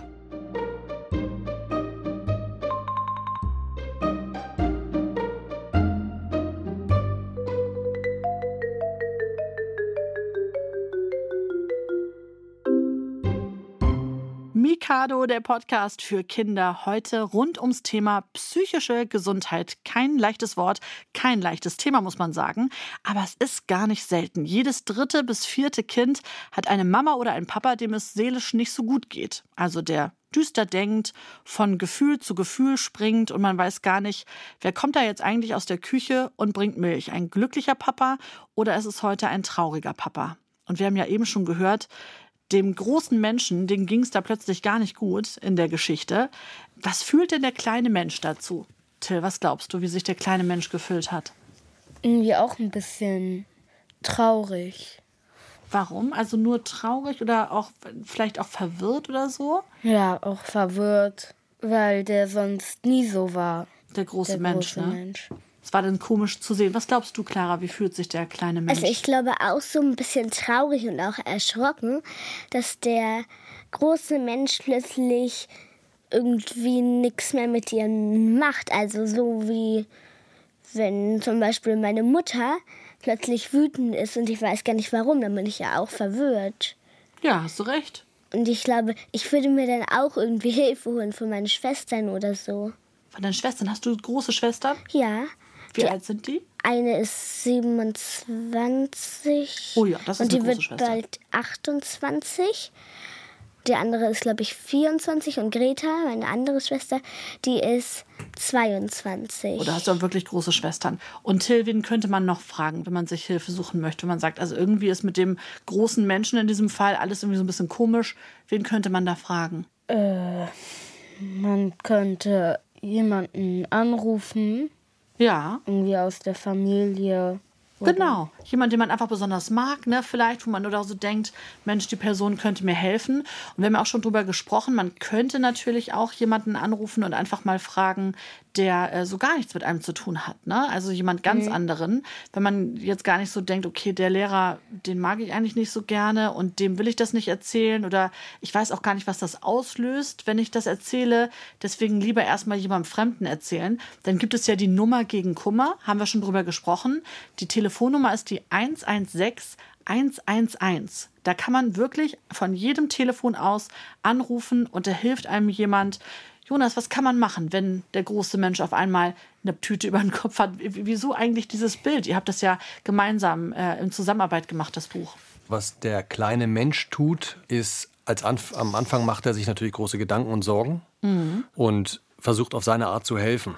Mikado, der Podcast für Kinder, heute rund ums Thema psychische Gesundheit. Kein leichtes Wort, kein leichtes Thema, muss man sagen. Aber es ist gar nicht selten. Jedes 3. bis 4. Kind hat eine Mama oder einen Papa, dem es seelisch nicht so gut geht. Also der düster denkt, von Gefühl zu Gefühl springt und man weiß gar nicht, wer kommt da jetzt eigentlich aus der Küche und bringt Milch? Ein glücklicher Papa oder ist es heute ein trauriger Papa? Und wir haben ja eben schon gehört, dem großen Menschen, dem ging es da plötzlich gar nicht gut in der Geschichte. Was fühlt denn der kleine Mensch dazu? Till, was glaubst du, wie sich der kleine Mensch gefühlt hat? Irgendwie auch ein bisschen traurig. Warum? Also nur traurig oder auch vielleicht auch verwirrt oder so? Ja, auch verwirrt, weil der sonst nie so war. Der große Mensch, ne? Es war dann komisch zu sehen. Was glaubst du, Clara, wie fühlt sich der kleine Mensch? Also ich glaube auch so ein bisschen traurig und auch erschrocken, dass der große Mensch plötzlich irgendwie nichts mehr mit ihr macht. Also so wie wenn zum Beispiel meine Mutter plötzlich wütend ist und ich weiß gar nicht warum, dann bin ich ja auch verwirrt. Ja, hast du recht. Und ich glaube, ich würde mir dann auch irgendwie Hilfe holen von meinen Schwestern oder so. Von deinen Schwestern? Hast du große Schwestern? Ja. Wie alt sind die? Eine ist 27. Oh ja, das ist eine große Schwester. Und die wird bald 28. Die andere ist, glaube ich, 24. Und Greta, meine andere Schwester, die ist 22. Oh, da hast du auch wirklich große Schwestern. Und Till, wen könnte man noch fragen, wenn man sich Hilfe suchen möchte? Wenn man sagt, also irgendwie ist mit dem großen Menschen in diesem Fall alles irgendwie so ein bisschen komisch. Wen könnte man da fragen? Man könnte jemanden anrufen. Ja. Irgendwie aus der Familie. Genau, jemand, den man einfach besonders mag, ne? Vielleicht, wo man oder so denkt, Mensch, die Person könnte mir helfen. Und wir haben auch schon drüber gesprochen, man könnte natürlich auch jemanden anrufen und einfach mal fragen, der so gar nichts mit einem zu tun hat, ne? Also jemand ganz anderen. Wenn man jetzt gar nicht so denkt, okay, der Lehrer, den mag ich eigentlich nicht so gerne und dem will ich das nicht erzählen oder ich weiß auch gar nicht, was das auslöst, wenn ich das erzähle. Deswegen lieber erstmal jemandem Fremden erzählen. Dann gibt es ja die Nummer gegen Kummer, haben wir schon drüber gesprochen. Die Telefonnummer ist die 116 111. Da kann man wirklich von jedem Telefon aus anrufen und da hilft einem jemand. Jonas, was kann man machen, wenn der große Mensch auf einmal eine Tüte über den Kopf hat? Wieso eigentlich dieses Bild? Ihr habt das ja gemeinsam in Zusammenarbeit gemacht, das Buch. Was der kleine Mensch tut, ist, am Anfang macht er sich natürlich große Gedanken und Sorgen und versucht auf seine Art zu helfen.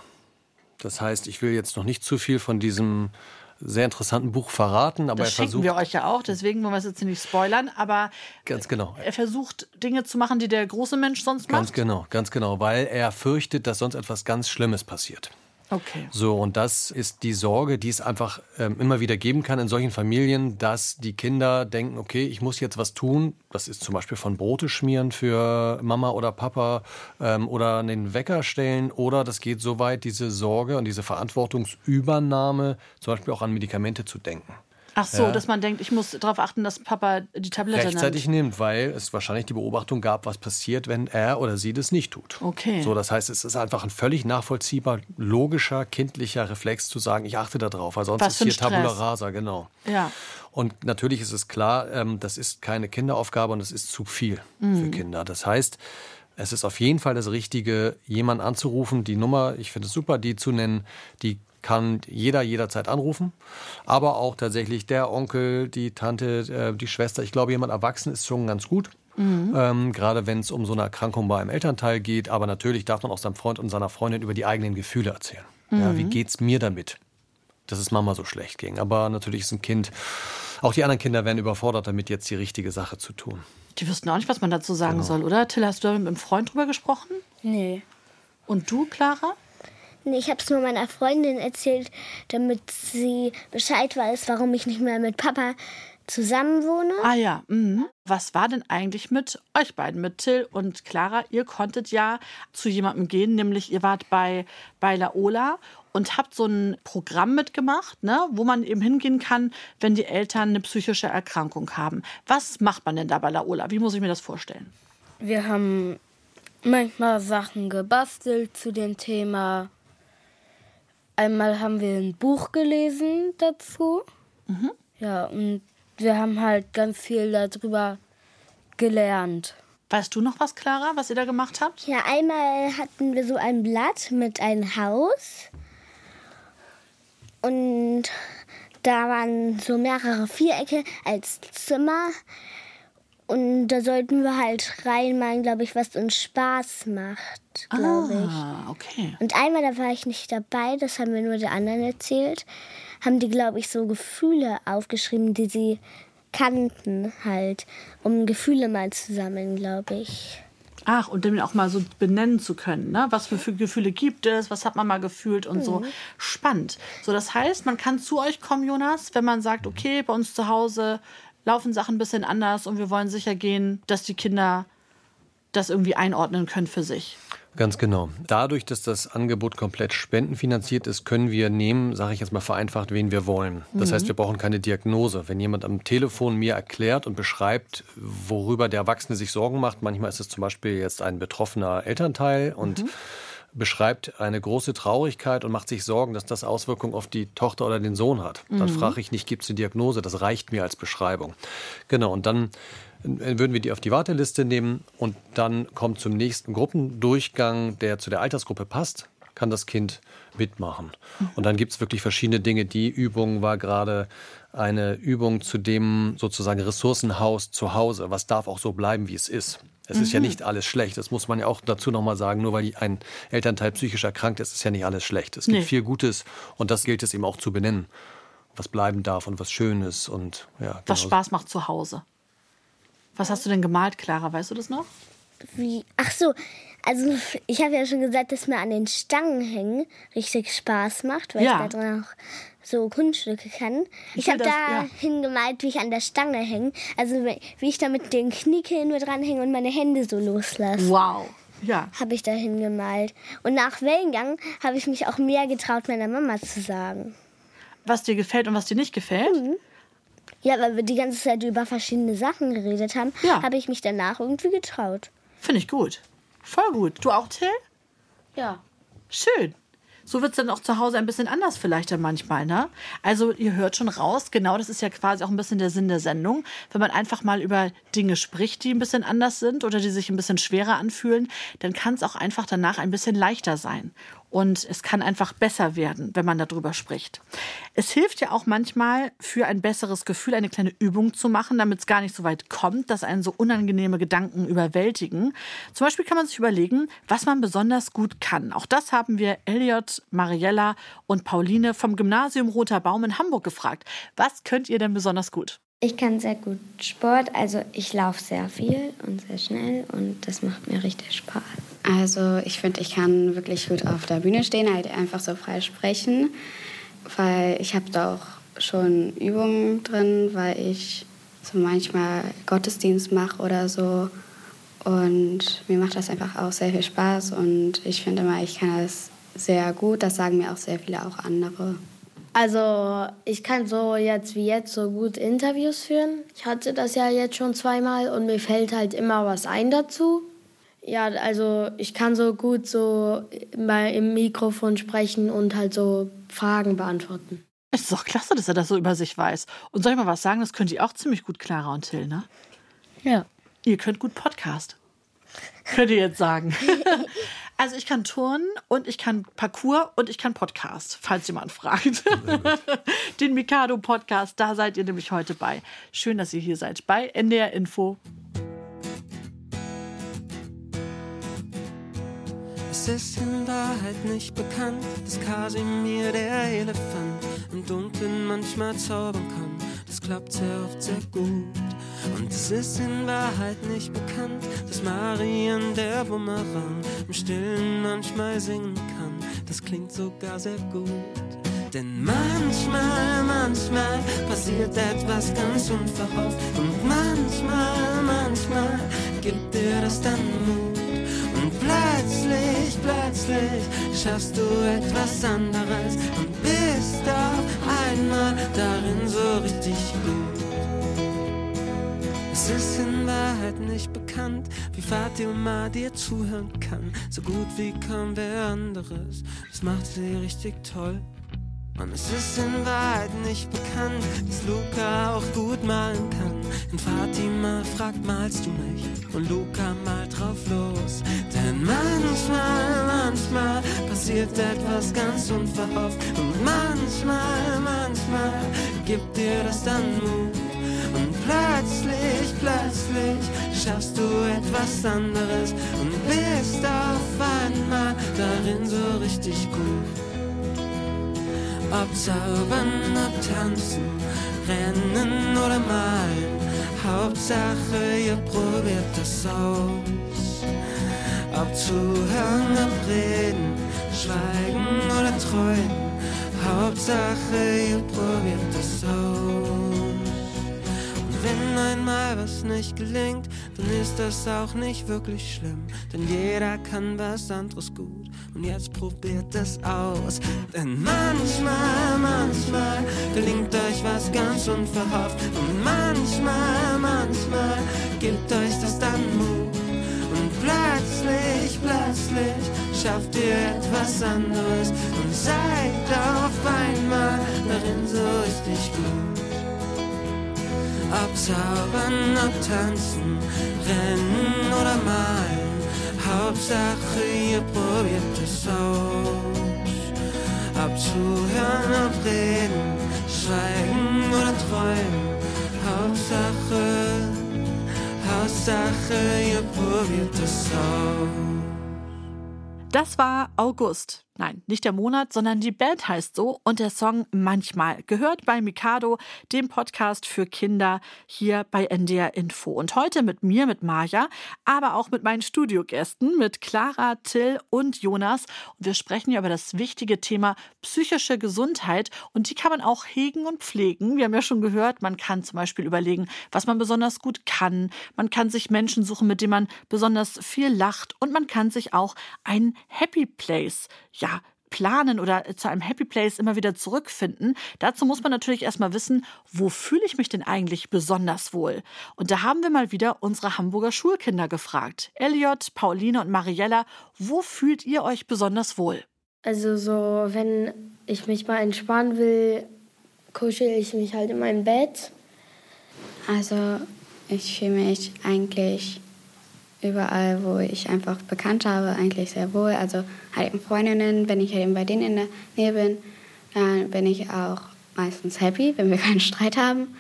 Das heißt, ich will jetzt noch nicht zu viel von diesem sehr interessanten Buch verraten. Aber das schicken wir euch ja auch, deswegen wollen wir es jetzt nicht spoilern. Aber ganz genau. Er versucht, Dinge zu machen, die der große Mensch sonst macht. Ganz genau, weil er fürchtet, dass sonst etwas ganz Schlimmes passiert. Okay. So, und das ist die Sorge, die es einfach immer wieder geben kann in solchen Familien, dass die Kinder denken, okay, ich muss jetzt was tun. Das ist zum Beispiel von Brote schmieren für Mama oder Papa oder den Wecker stellen. Oder das geht so weit, diese Sorge und diese Verantwortungsübernahme zum Beispiel auch an Medikamente zu denken. Ach so, dass man denkt, ich muss darauf achten, dass Papa die Tablette rechtzeitig nimmt, weil es wahrscheinlich die Beobachtung gab, was passiert, wenn er oder sie das nicht tut. Okay. So, das heißt, es ist einfach ein völlig nachvollziehbar, logischer, kindlicher Reflex zu sagen, ich achte da drauf, weil sonst ist hier Tabula rasa, genau. Ja. Und natürlich ist es klar, das ist keine Kinderaufgabe und es ist zu viel für Kinder. Das heißt, es ist auf jeden Fall das Richtige, jemanden anzurufen, die Nummer, ich finde es super, die zu nennen, die kann jederzeit anrufen, aber auch tatsächlich der Onkel, die Tante, die Schwester. Ich glaube, jemand erwachsen ist schon ganz gut, gerade wenn es um so eine Erkrankung bei einem Elternteil geht. Aber natürlich darf man auch seinem Freund und seiner Freundin über die eigenen Gefühle erzählen. Ja, wie geht's mir damit, dass es Mama so schlecht ging? Aber natürlich ist ein Kind, auch die anderen Kinder werden überfordert, damit jetzt die richtige Sache zu tun. Die wüssten auch nicht, was man dazu sagen soll, oder? Till, hast du da mit einem Freund drüber gesprochen? Nee. Und du, Clara? Nee, ich habe es nur meiner Freundin erzählt, damit sie Bescheid weiß, warum ich nicht mehr mit Papa zusammen wohne. Ah ja, Was war denn eigentlich mit euch beiden, mit Till und Clara? Ihr konntet ja zu jemandem gehen, nämlich ihr wart bei Laola und habt so ein Programm mitgemacht, ne, wo man eben hingehen kann, wenn die Eltern eine psychische Erkrankung haben. Was macht man denn da bei Laola? Wie muss ich mir das vorstellen? Wir haben manchmal Sachen gebastelt zu dem Thema. Einmal haben wir ein Buch gelesen dazu. Ja, und wir haben halt ganz viel darüber gelernt. Weißt du noch was, Clara, was ihr da gemacht habt? Ja, einmal hatten wir so ein Blatt mit einem Haus. Und da waren so mehrere Vierecke als Zimmer. Und da sollten wir halt reinmalen, glaube ich, was uns Spaß macht, glaube ich. Ah, okay. Und einmal, da war ich nicht dabei, das haben wir nur der anderen erzählt, haben die, glaube ich, so Gefühle aufgeschrieben, die sie kannten halt, um Gefühle mal zu sammeln, glaube ich. Ach, und dann auch mal so benennen zu können, ne? Was für Gefühle gibt es, was hat man mal gefühlt und so. Spannend. So, das heißt, man kann zu euch kommen, Jonas, wenn man sagt, okay, bei uns zu Hause laufen Sachen ein bisschen anders und wir wollen sicher gehen, dass die Kinder das irgendwie einordnen können für sich. Ganz genau. Dadurch, dass das Angebot komplett spendenfinanziert ist, können wir nehmen, sage ich jetzt mal vereinfacht, wen wir wollen. Das heißt, wir brauchen keine Diagnose. Wenn jemand am Telefon mir erklärt und beschreibt, worüber der Erwachsene sich Sorgen macht, manchmal ist es zum Beispiel jetzt ein betroffener Elternteil und beschreibt eine große Traurigkeit und macht sich Sorgen, dass das Auswirkungen auf die Tochter oder den Sohn hat. Dann frage ich nicht, gibt es eine Diagnose? Das reicht mir als Beschreibung. Genau, und dann würden wir die auf die Warteliste nehmen und dann kommt zum nächsten Gruppendurchgang, der zu der Altersgruppe passt, kann das Kind mitmachen. Und dann gibt es wirklich verschiedene Dinge. Die Übung war gerade eine Übung zu dem sozusagen Ressourcenhaus zu Hause. Was darf auch so bleiben, wie es ist? Es ist ja nicht alles schlecht. Das muss man ja auch dazu nochmal sagen. Nur weil ein Elternteil psychisch erkrankt ist, ist ja nicht alles schlecht. Es gibt viel Gutes und das gilt es eben auch zu benennen. Was bleiben darf und was schön ist. Und, ja, was Spaß macht zu Hause. Was hast du denn gemalt, Clara? Weißt du das noch? Ach so, also ich habe ja schon gesagt, dass mir an den Stangen hängen richtig Spaß macht, weil ich da drin auch so Kunststücke kann. Ich habe da hingemalt, wie ich an der Stange hänge. Also wie ich da mit den Kniekehlen mit dranhänge und meine Hände so loslasse. Wow. Ja. Habe ich da hingemalt. Und nach Wellengang habe ich mich auch mehr getraut, meiner Mama zu sagen. Was dir gefällt und was dir nicht gefällt? Mhm. Ja, weil wir die ganze Zeit über verschiedene Sachen geredet haben, habe ich mich danach irgendwie getraut. Finde ich gut. Voll gut. Du auch, Till? Ja. Schön. So wird es dann auch zu Hause ein bisschen anders vielleicht dann manchmal, ne? Also ihr hört schon raus, genau, das ist ja quasi auch ein bisschen der Sinn der Sendung. Wenn man einfach mal über Dinge spricht, die ein bisschen anders sind oder die sich ein bisschen schwerer anfühlen, dann kann es auch einfach danach ein bisschen leichter sein. Und es kann einfach besser werden, wenn man darüber spricht. Es hilft ja auch manchmal, für ein besseres Gefühl eine kleine Übung zu machen, damit es gar nicht so weit kommt, dass einen so unangenehme Gedanken überwältigen. Zum Beispiel kann man sich überlegen, was man besonders gut kann. Auch das haben wir Elliot, Mariella und Pauline vom Gymnasium Roter Baum in Hamburg gefragt. Was könnt ihr denn besonders gut? Ich kann sehr gut Sport, also ich laufe sehr viel und sehr schnell und das macht mir richtig Spaß. Also ich finde, ich kann wirklich gut auf der Bühne stehen, halt einfach so frei sprechen, weil ich habe da auch schon Übungen drin, weil ich so manchmal Gottesdienst mache oder so und mir macht das einfach auch sehr viel Spaß und ich finde mal, ich kann das sehr gut, das sagen mir auch sehr viele auch andere. Also ich kann so jetzt wie jetzt so gut Interviews führen. Ich hatte das ja jetzt schon 2-mal und mir fällt halt immer was ein dazu. Ja, also ich kann so gut so mal im Mikrofon sprechen und halt so Fragen beantworten. Es ist doch klasse, dass er das so über sich weiß. Und soll ich mal was sagen, das könnt ihr auch ziemlich gut, Clara und Till, ne? Ja. Ihr könnt gut Podcast. Könnt ihr jetzt sagen. Also ich kann Turnen und ich kann Parkour und ich kann Podcast, falls jemand fragt. Den Mikado-Podcast, da seid ihr nämlich heute bei. Schön, dass ihr hier seid bei NDR Info. Es ist in Wahrheit nicht bekannt, dass Kasimir der Elefant im Dunkeln manchmal zaubern kann. Das klappt sehr oft sehr gut. Und es ist in Wahrheit nicht bekannt, dass Marian der Bumerang im Stillen manchmal singen kann. Das klingt sogar sehr gut. Denn manchmal passiert etwas ganz unverhofft. Und manchmal gibt dir das dann Mut. Und plötzlich schaffst du etwas anderes und bist auf einmal darin so richtig gut. Es ist in Wahrheit nicht bekannt, wie Fatima dir zuhören kann. So gut wie kaum wer anderes, das macht sie richtig toll. Und es ist in Wahrheit nicht bekannt, dass Luca auch gut malen kann. Und Fatima fragt, malst du nicht? Und Luca malt drauf los. Denn manchmal passiert etwas ganz unverhofft. Und manchmal gibt dir das dann Mut. Und plötzlich schaffst du etwas anderes und bist auf einmal darin so richtig gut. Ob zaubern, ob tanzen, rennen oder malen, Hauptsache ihr probiert das aus. Ob zuhören, ob reden, schweigen oder träumen, Hauptsache ihr probiert das aus. Wenn einmal was nicht gelingt, dann ist das auch nicht wirklich schlimm. Denn jeder kann was anderes gut und jetzt probiert das aus. Denn manchmal gelingt euch was ganz unverhofft. Und manchmal gibt euch das dann Mut. Und plötzlich schafft ihr etwas anderes und seid auf einmal darin so richtig gut. Ob zaubern, ob tanzen, rennen oder malen, Hauptsache ihr probiert es aus. Ob zuhören, ob reden, schweigen oder träumen, Hauptsache ihr probiert es aus. Das war August. Nein, nicht der Monat, sondern die Band heißt so und der Song Manchmal. Gehört bei Mikado, dem Podcast für Kinder hier bei NDR Info. Und heute mit mir, mit Maja, aber auch mit meinen Studiogästen, mit Clara, Till und Jonas. Und wir sprechen ja über das wichtige Thema psychische Gesundheit. Und die kann man auch hegen und pflegen. Wir haben ja schon gehört, man kann zum Beispiel überlegen, was man besonders gut kann. Man kann sich Menschen suchen, mit denen man besonders viel lacht. Und man kann sich auch ein Happy Place planen oder zu einem Happy Place immer wieder zurückfinden. Dazu muss man natürlich erstmal wissen, wo fühle ich mich denn eigentlich besonders wohl? Und da haben wir mal wieder unsere Hamburger Schulkinder gefragt. Elliot, Pauline und Mariella, wo fühlt ihr euch besonders wohl? Also so, wenn ich mich mal entspannen will, kuschel ich mich halt in meinem Bett. Also ich fühle mich eigentlich überall, wo ich einfach bekannt habe, eigentlich sehr wohl. Also halt eben Freundinnen, wenn ich halt eben bei denen in der Nähe bin, dann bin ich auch meistens happy, wenn wir keinen Streit haben.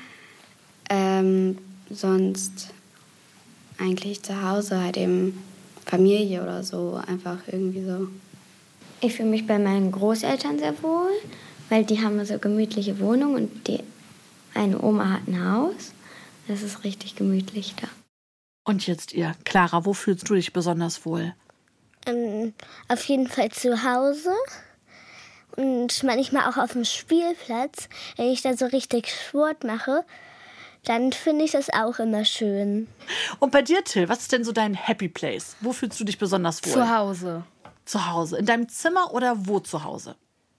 Sonst eigentlich zu Hause, halt eben Familie oder so, einfach irgendwie so. Ich fühle mich bei meinen Großeltern sehr wohl, weil die haben so gemütliche Wohnung und eine Oma hat ein Haus. Das ist richtig gemütlich da. Und jetzt ihr. Clara, wo fühlst du dich besonders wohl? Auf jeden Fall zu Hause und manchmal auch auf dem Spielplatz. Wenn ich da so richtig Sport mache, dann finde ich das auch immer schön. Und bei dir, Till, was ist denn so dein Happy Place? Wo fühlst du dich besonders wohl? Zu Hause. Zu Hause. In deinem Zimmer oder wo zu Hause?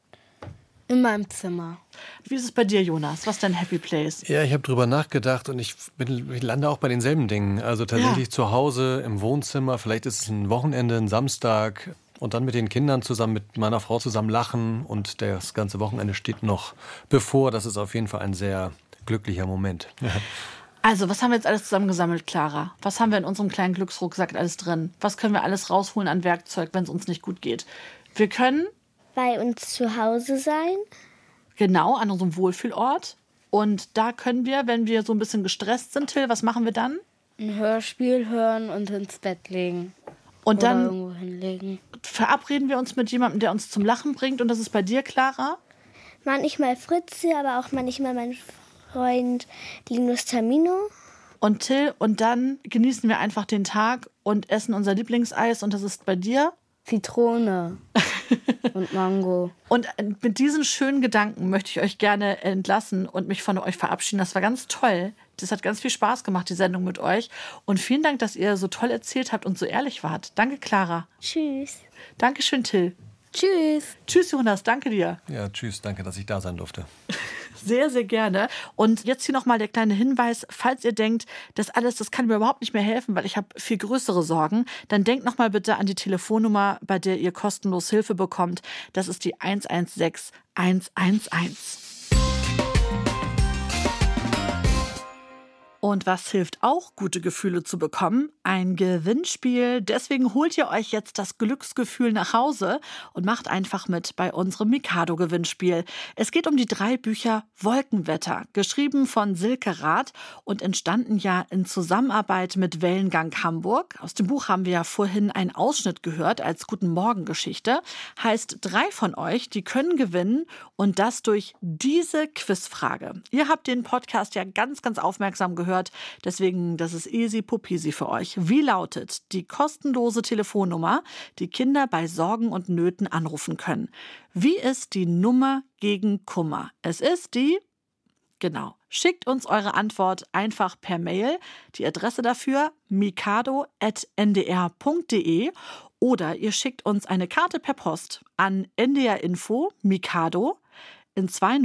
In meinem Zimmer. Wie ist es bei dir, Jonas? Was ist dein Happy Place? Ja, ich habe drüber nachgedacht und ich lande auch bei denselben Dingen. Also tatsächlich zu Hause, im Wohnzimmer, vielleicht ist es ein Wochenende, ein Samstag und dann mit den Kindern zusammen, mit meiner Frau zusammen lachen und das ganze Wochenende steht noch bevor. Das ist auf jeden Fall ein sehr glücklicher Moment. Also, was haben wir jetzt alles zusammengesammelt, Clara? Was haben wir in unserem kleinen Glücksrucksack alles drin? Was können wir alles rausholen an Werkzeug, wenn es uns nicht gut geht? Wir können bei uns zu Hause sein. Genau, an unserem Wohlfühlort. Und da können wir, wenn wir so ein bisschen gestresst sind, Till, was machen wir dann? Ein Hörspiel hören und ins Bett legen. Und oder dann irgendwo hinlegen. Verabreden wir uns mit jemandem, der uns zum Lachen bringt. Und das ist bei dir, Clara? Manchmal Fritze, aber auch manchmal mein Freund Linus Tamino. Und Till, und dann genießen wir einfach den Tag und essen unser Lieblingseis. Und das ist bei dir? Zitrone und Mango. Und mit diesen schönen Gedanken möchte ich euch gerne entlassen und mich von euch verabschieden. Das war ganz toll. Das hat ganz viel Spaß gemacht, die Sendung mit euch. Und vielen Dank, dass ihr so toll erzählt habt und so ehrlich wart. Danke, Clara. Tschüss. Dankeschön, Till. Tschüss. Tschüss, Jonas. Danke dir. Ja, tschüss. Danke, dass ich da sein durfte. Sehr, sehr gerne. Und jetzt hier nochmal der kleine Hinweis, falls ihr denkt, das kann mir überhaupt nicht mehr helfen, weil ich habe viel größere Sorgen, dann denkt nochmal bitte an die Telefonnummer, bei der ihr kostenlos Hilfe bekommt. Das ist die 116 111. Und was hilft auch, gute Gefühle zu bekommen? Ein Gewinnspiel. Deswegen holt ihr euch jetzt das Glücksgefühl nach Hause und macht einfach mit bei unserem Mikado-Gewinnspiel. Es geht um die 3 Bücher Wolkenwetter, geschrieben von Silke Rath und entstanden ja in Zusammenarbeit mit Wellengang Hamburg. Aus dem Buch haben wir ja vorhin einen Ausschnitt gehört als Guten-Morgen-Geschichte. Heißt, 3 von euch, die können gewinnen und das durch diese Quizfrage. Ihr habt den Podcast ja ganz, ganz aufmerksam gehört. Deswegen, das ist easy popisi für euch. Wie lautet die kostenlose Telefonnummer, die Kinder bei Sorgen und Nöten anrufen können? Wie ist die Nummer gegen Kummer? Es ist die, genau, schickt uns eure Antwort einfach per Mail. Die Adresse dafür mikado@ndr.de oder ihr schickt uns eine Karte per Post an NDR Info Mikado in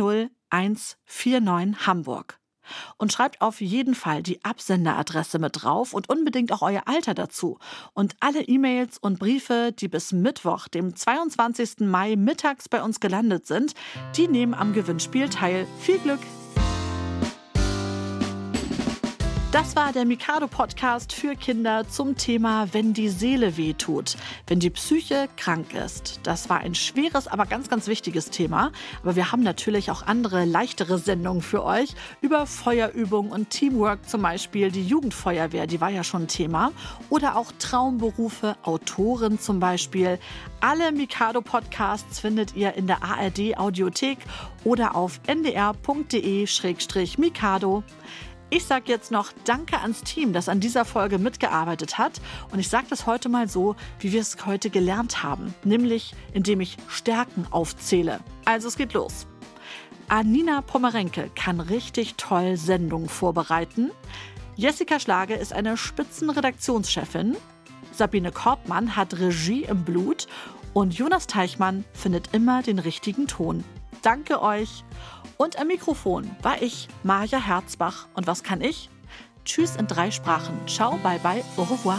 20149 Hamburg. Und schreibt auf jeden Fall die Absenderadresse mit drauf und unbedingt auch euer Alter dazu. Und alle E-Mails und Briefe, die bis Mittwoch, dem 22. Mai mittags bei uns gelandet sind, die nehmen am Gewinnspiel teil. Viel Glück! Das war der Mikado-Podcast für Kinder zum Thema Wenn die Seele wehtut, wenn die Psyche krank ist. Das war ein schweres, aber ganz, ganz wichtiges Thema. Aber wir haben natürlich auch andere, leichtere Sendungen für euch über Feuerübungen und Teamwork, zum Beispiel die Jugendfeuerwehr, die war ja schon Thema. Oder auch Traumberufe, Autoren zum Beispiel. Alle Mikado-Podcasts findet ihr in der ARD-Audiothek oder auf ndr.de/mikado. Ich sage jetzt noch Danke ans Team, das an dieser Folge mitgearbeitet hat. Und ich sage das heute mal so, wie wir es heute gelernt haben. Nämlich, indem ich Stärken aufzähle. Also es geht los. Anina Pommerenke kann richtig toll Sendungen vorbereiten. Jessica Schlage ist eine Spitzenredaktionschefin. Sabine Korbmann hat Regie im Blut. Und Jonas Teichmann findet immer den richtigen Ton. Danke euch. Und am Mikrofon war ich, Maja Herzbach. Und was kann ich? Tschüss in 3 Sprachen. Ciao, bye bye, au revoir.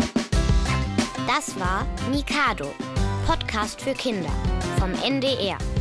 Das war Mikado, Podcast für Kinder vom NDR.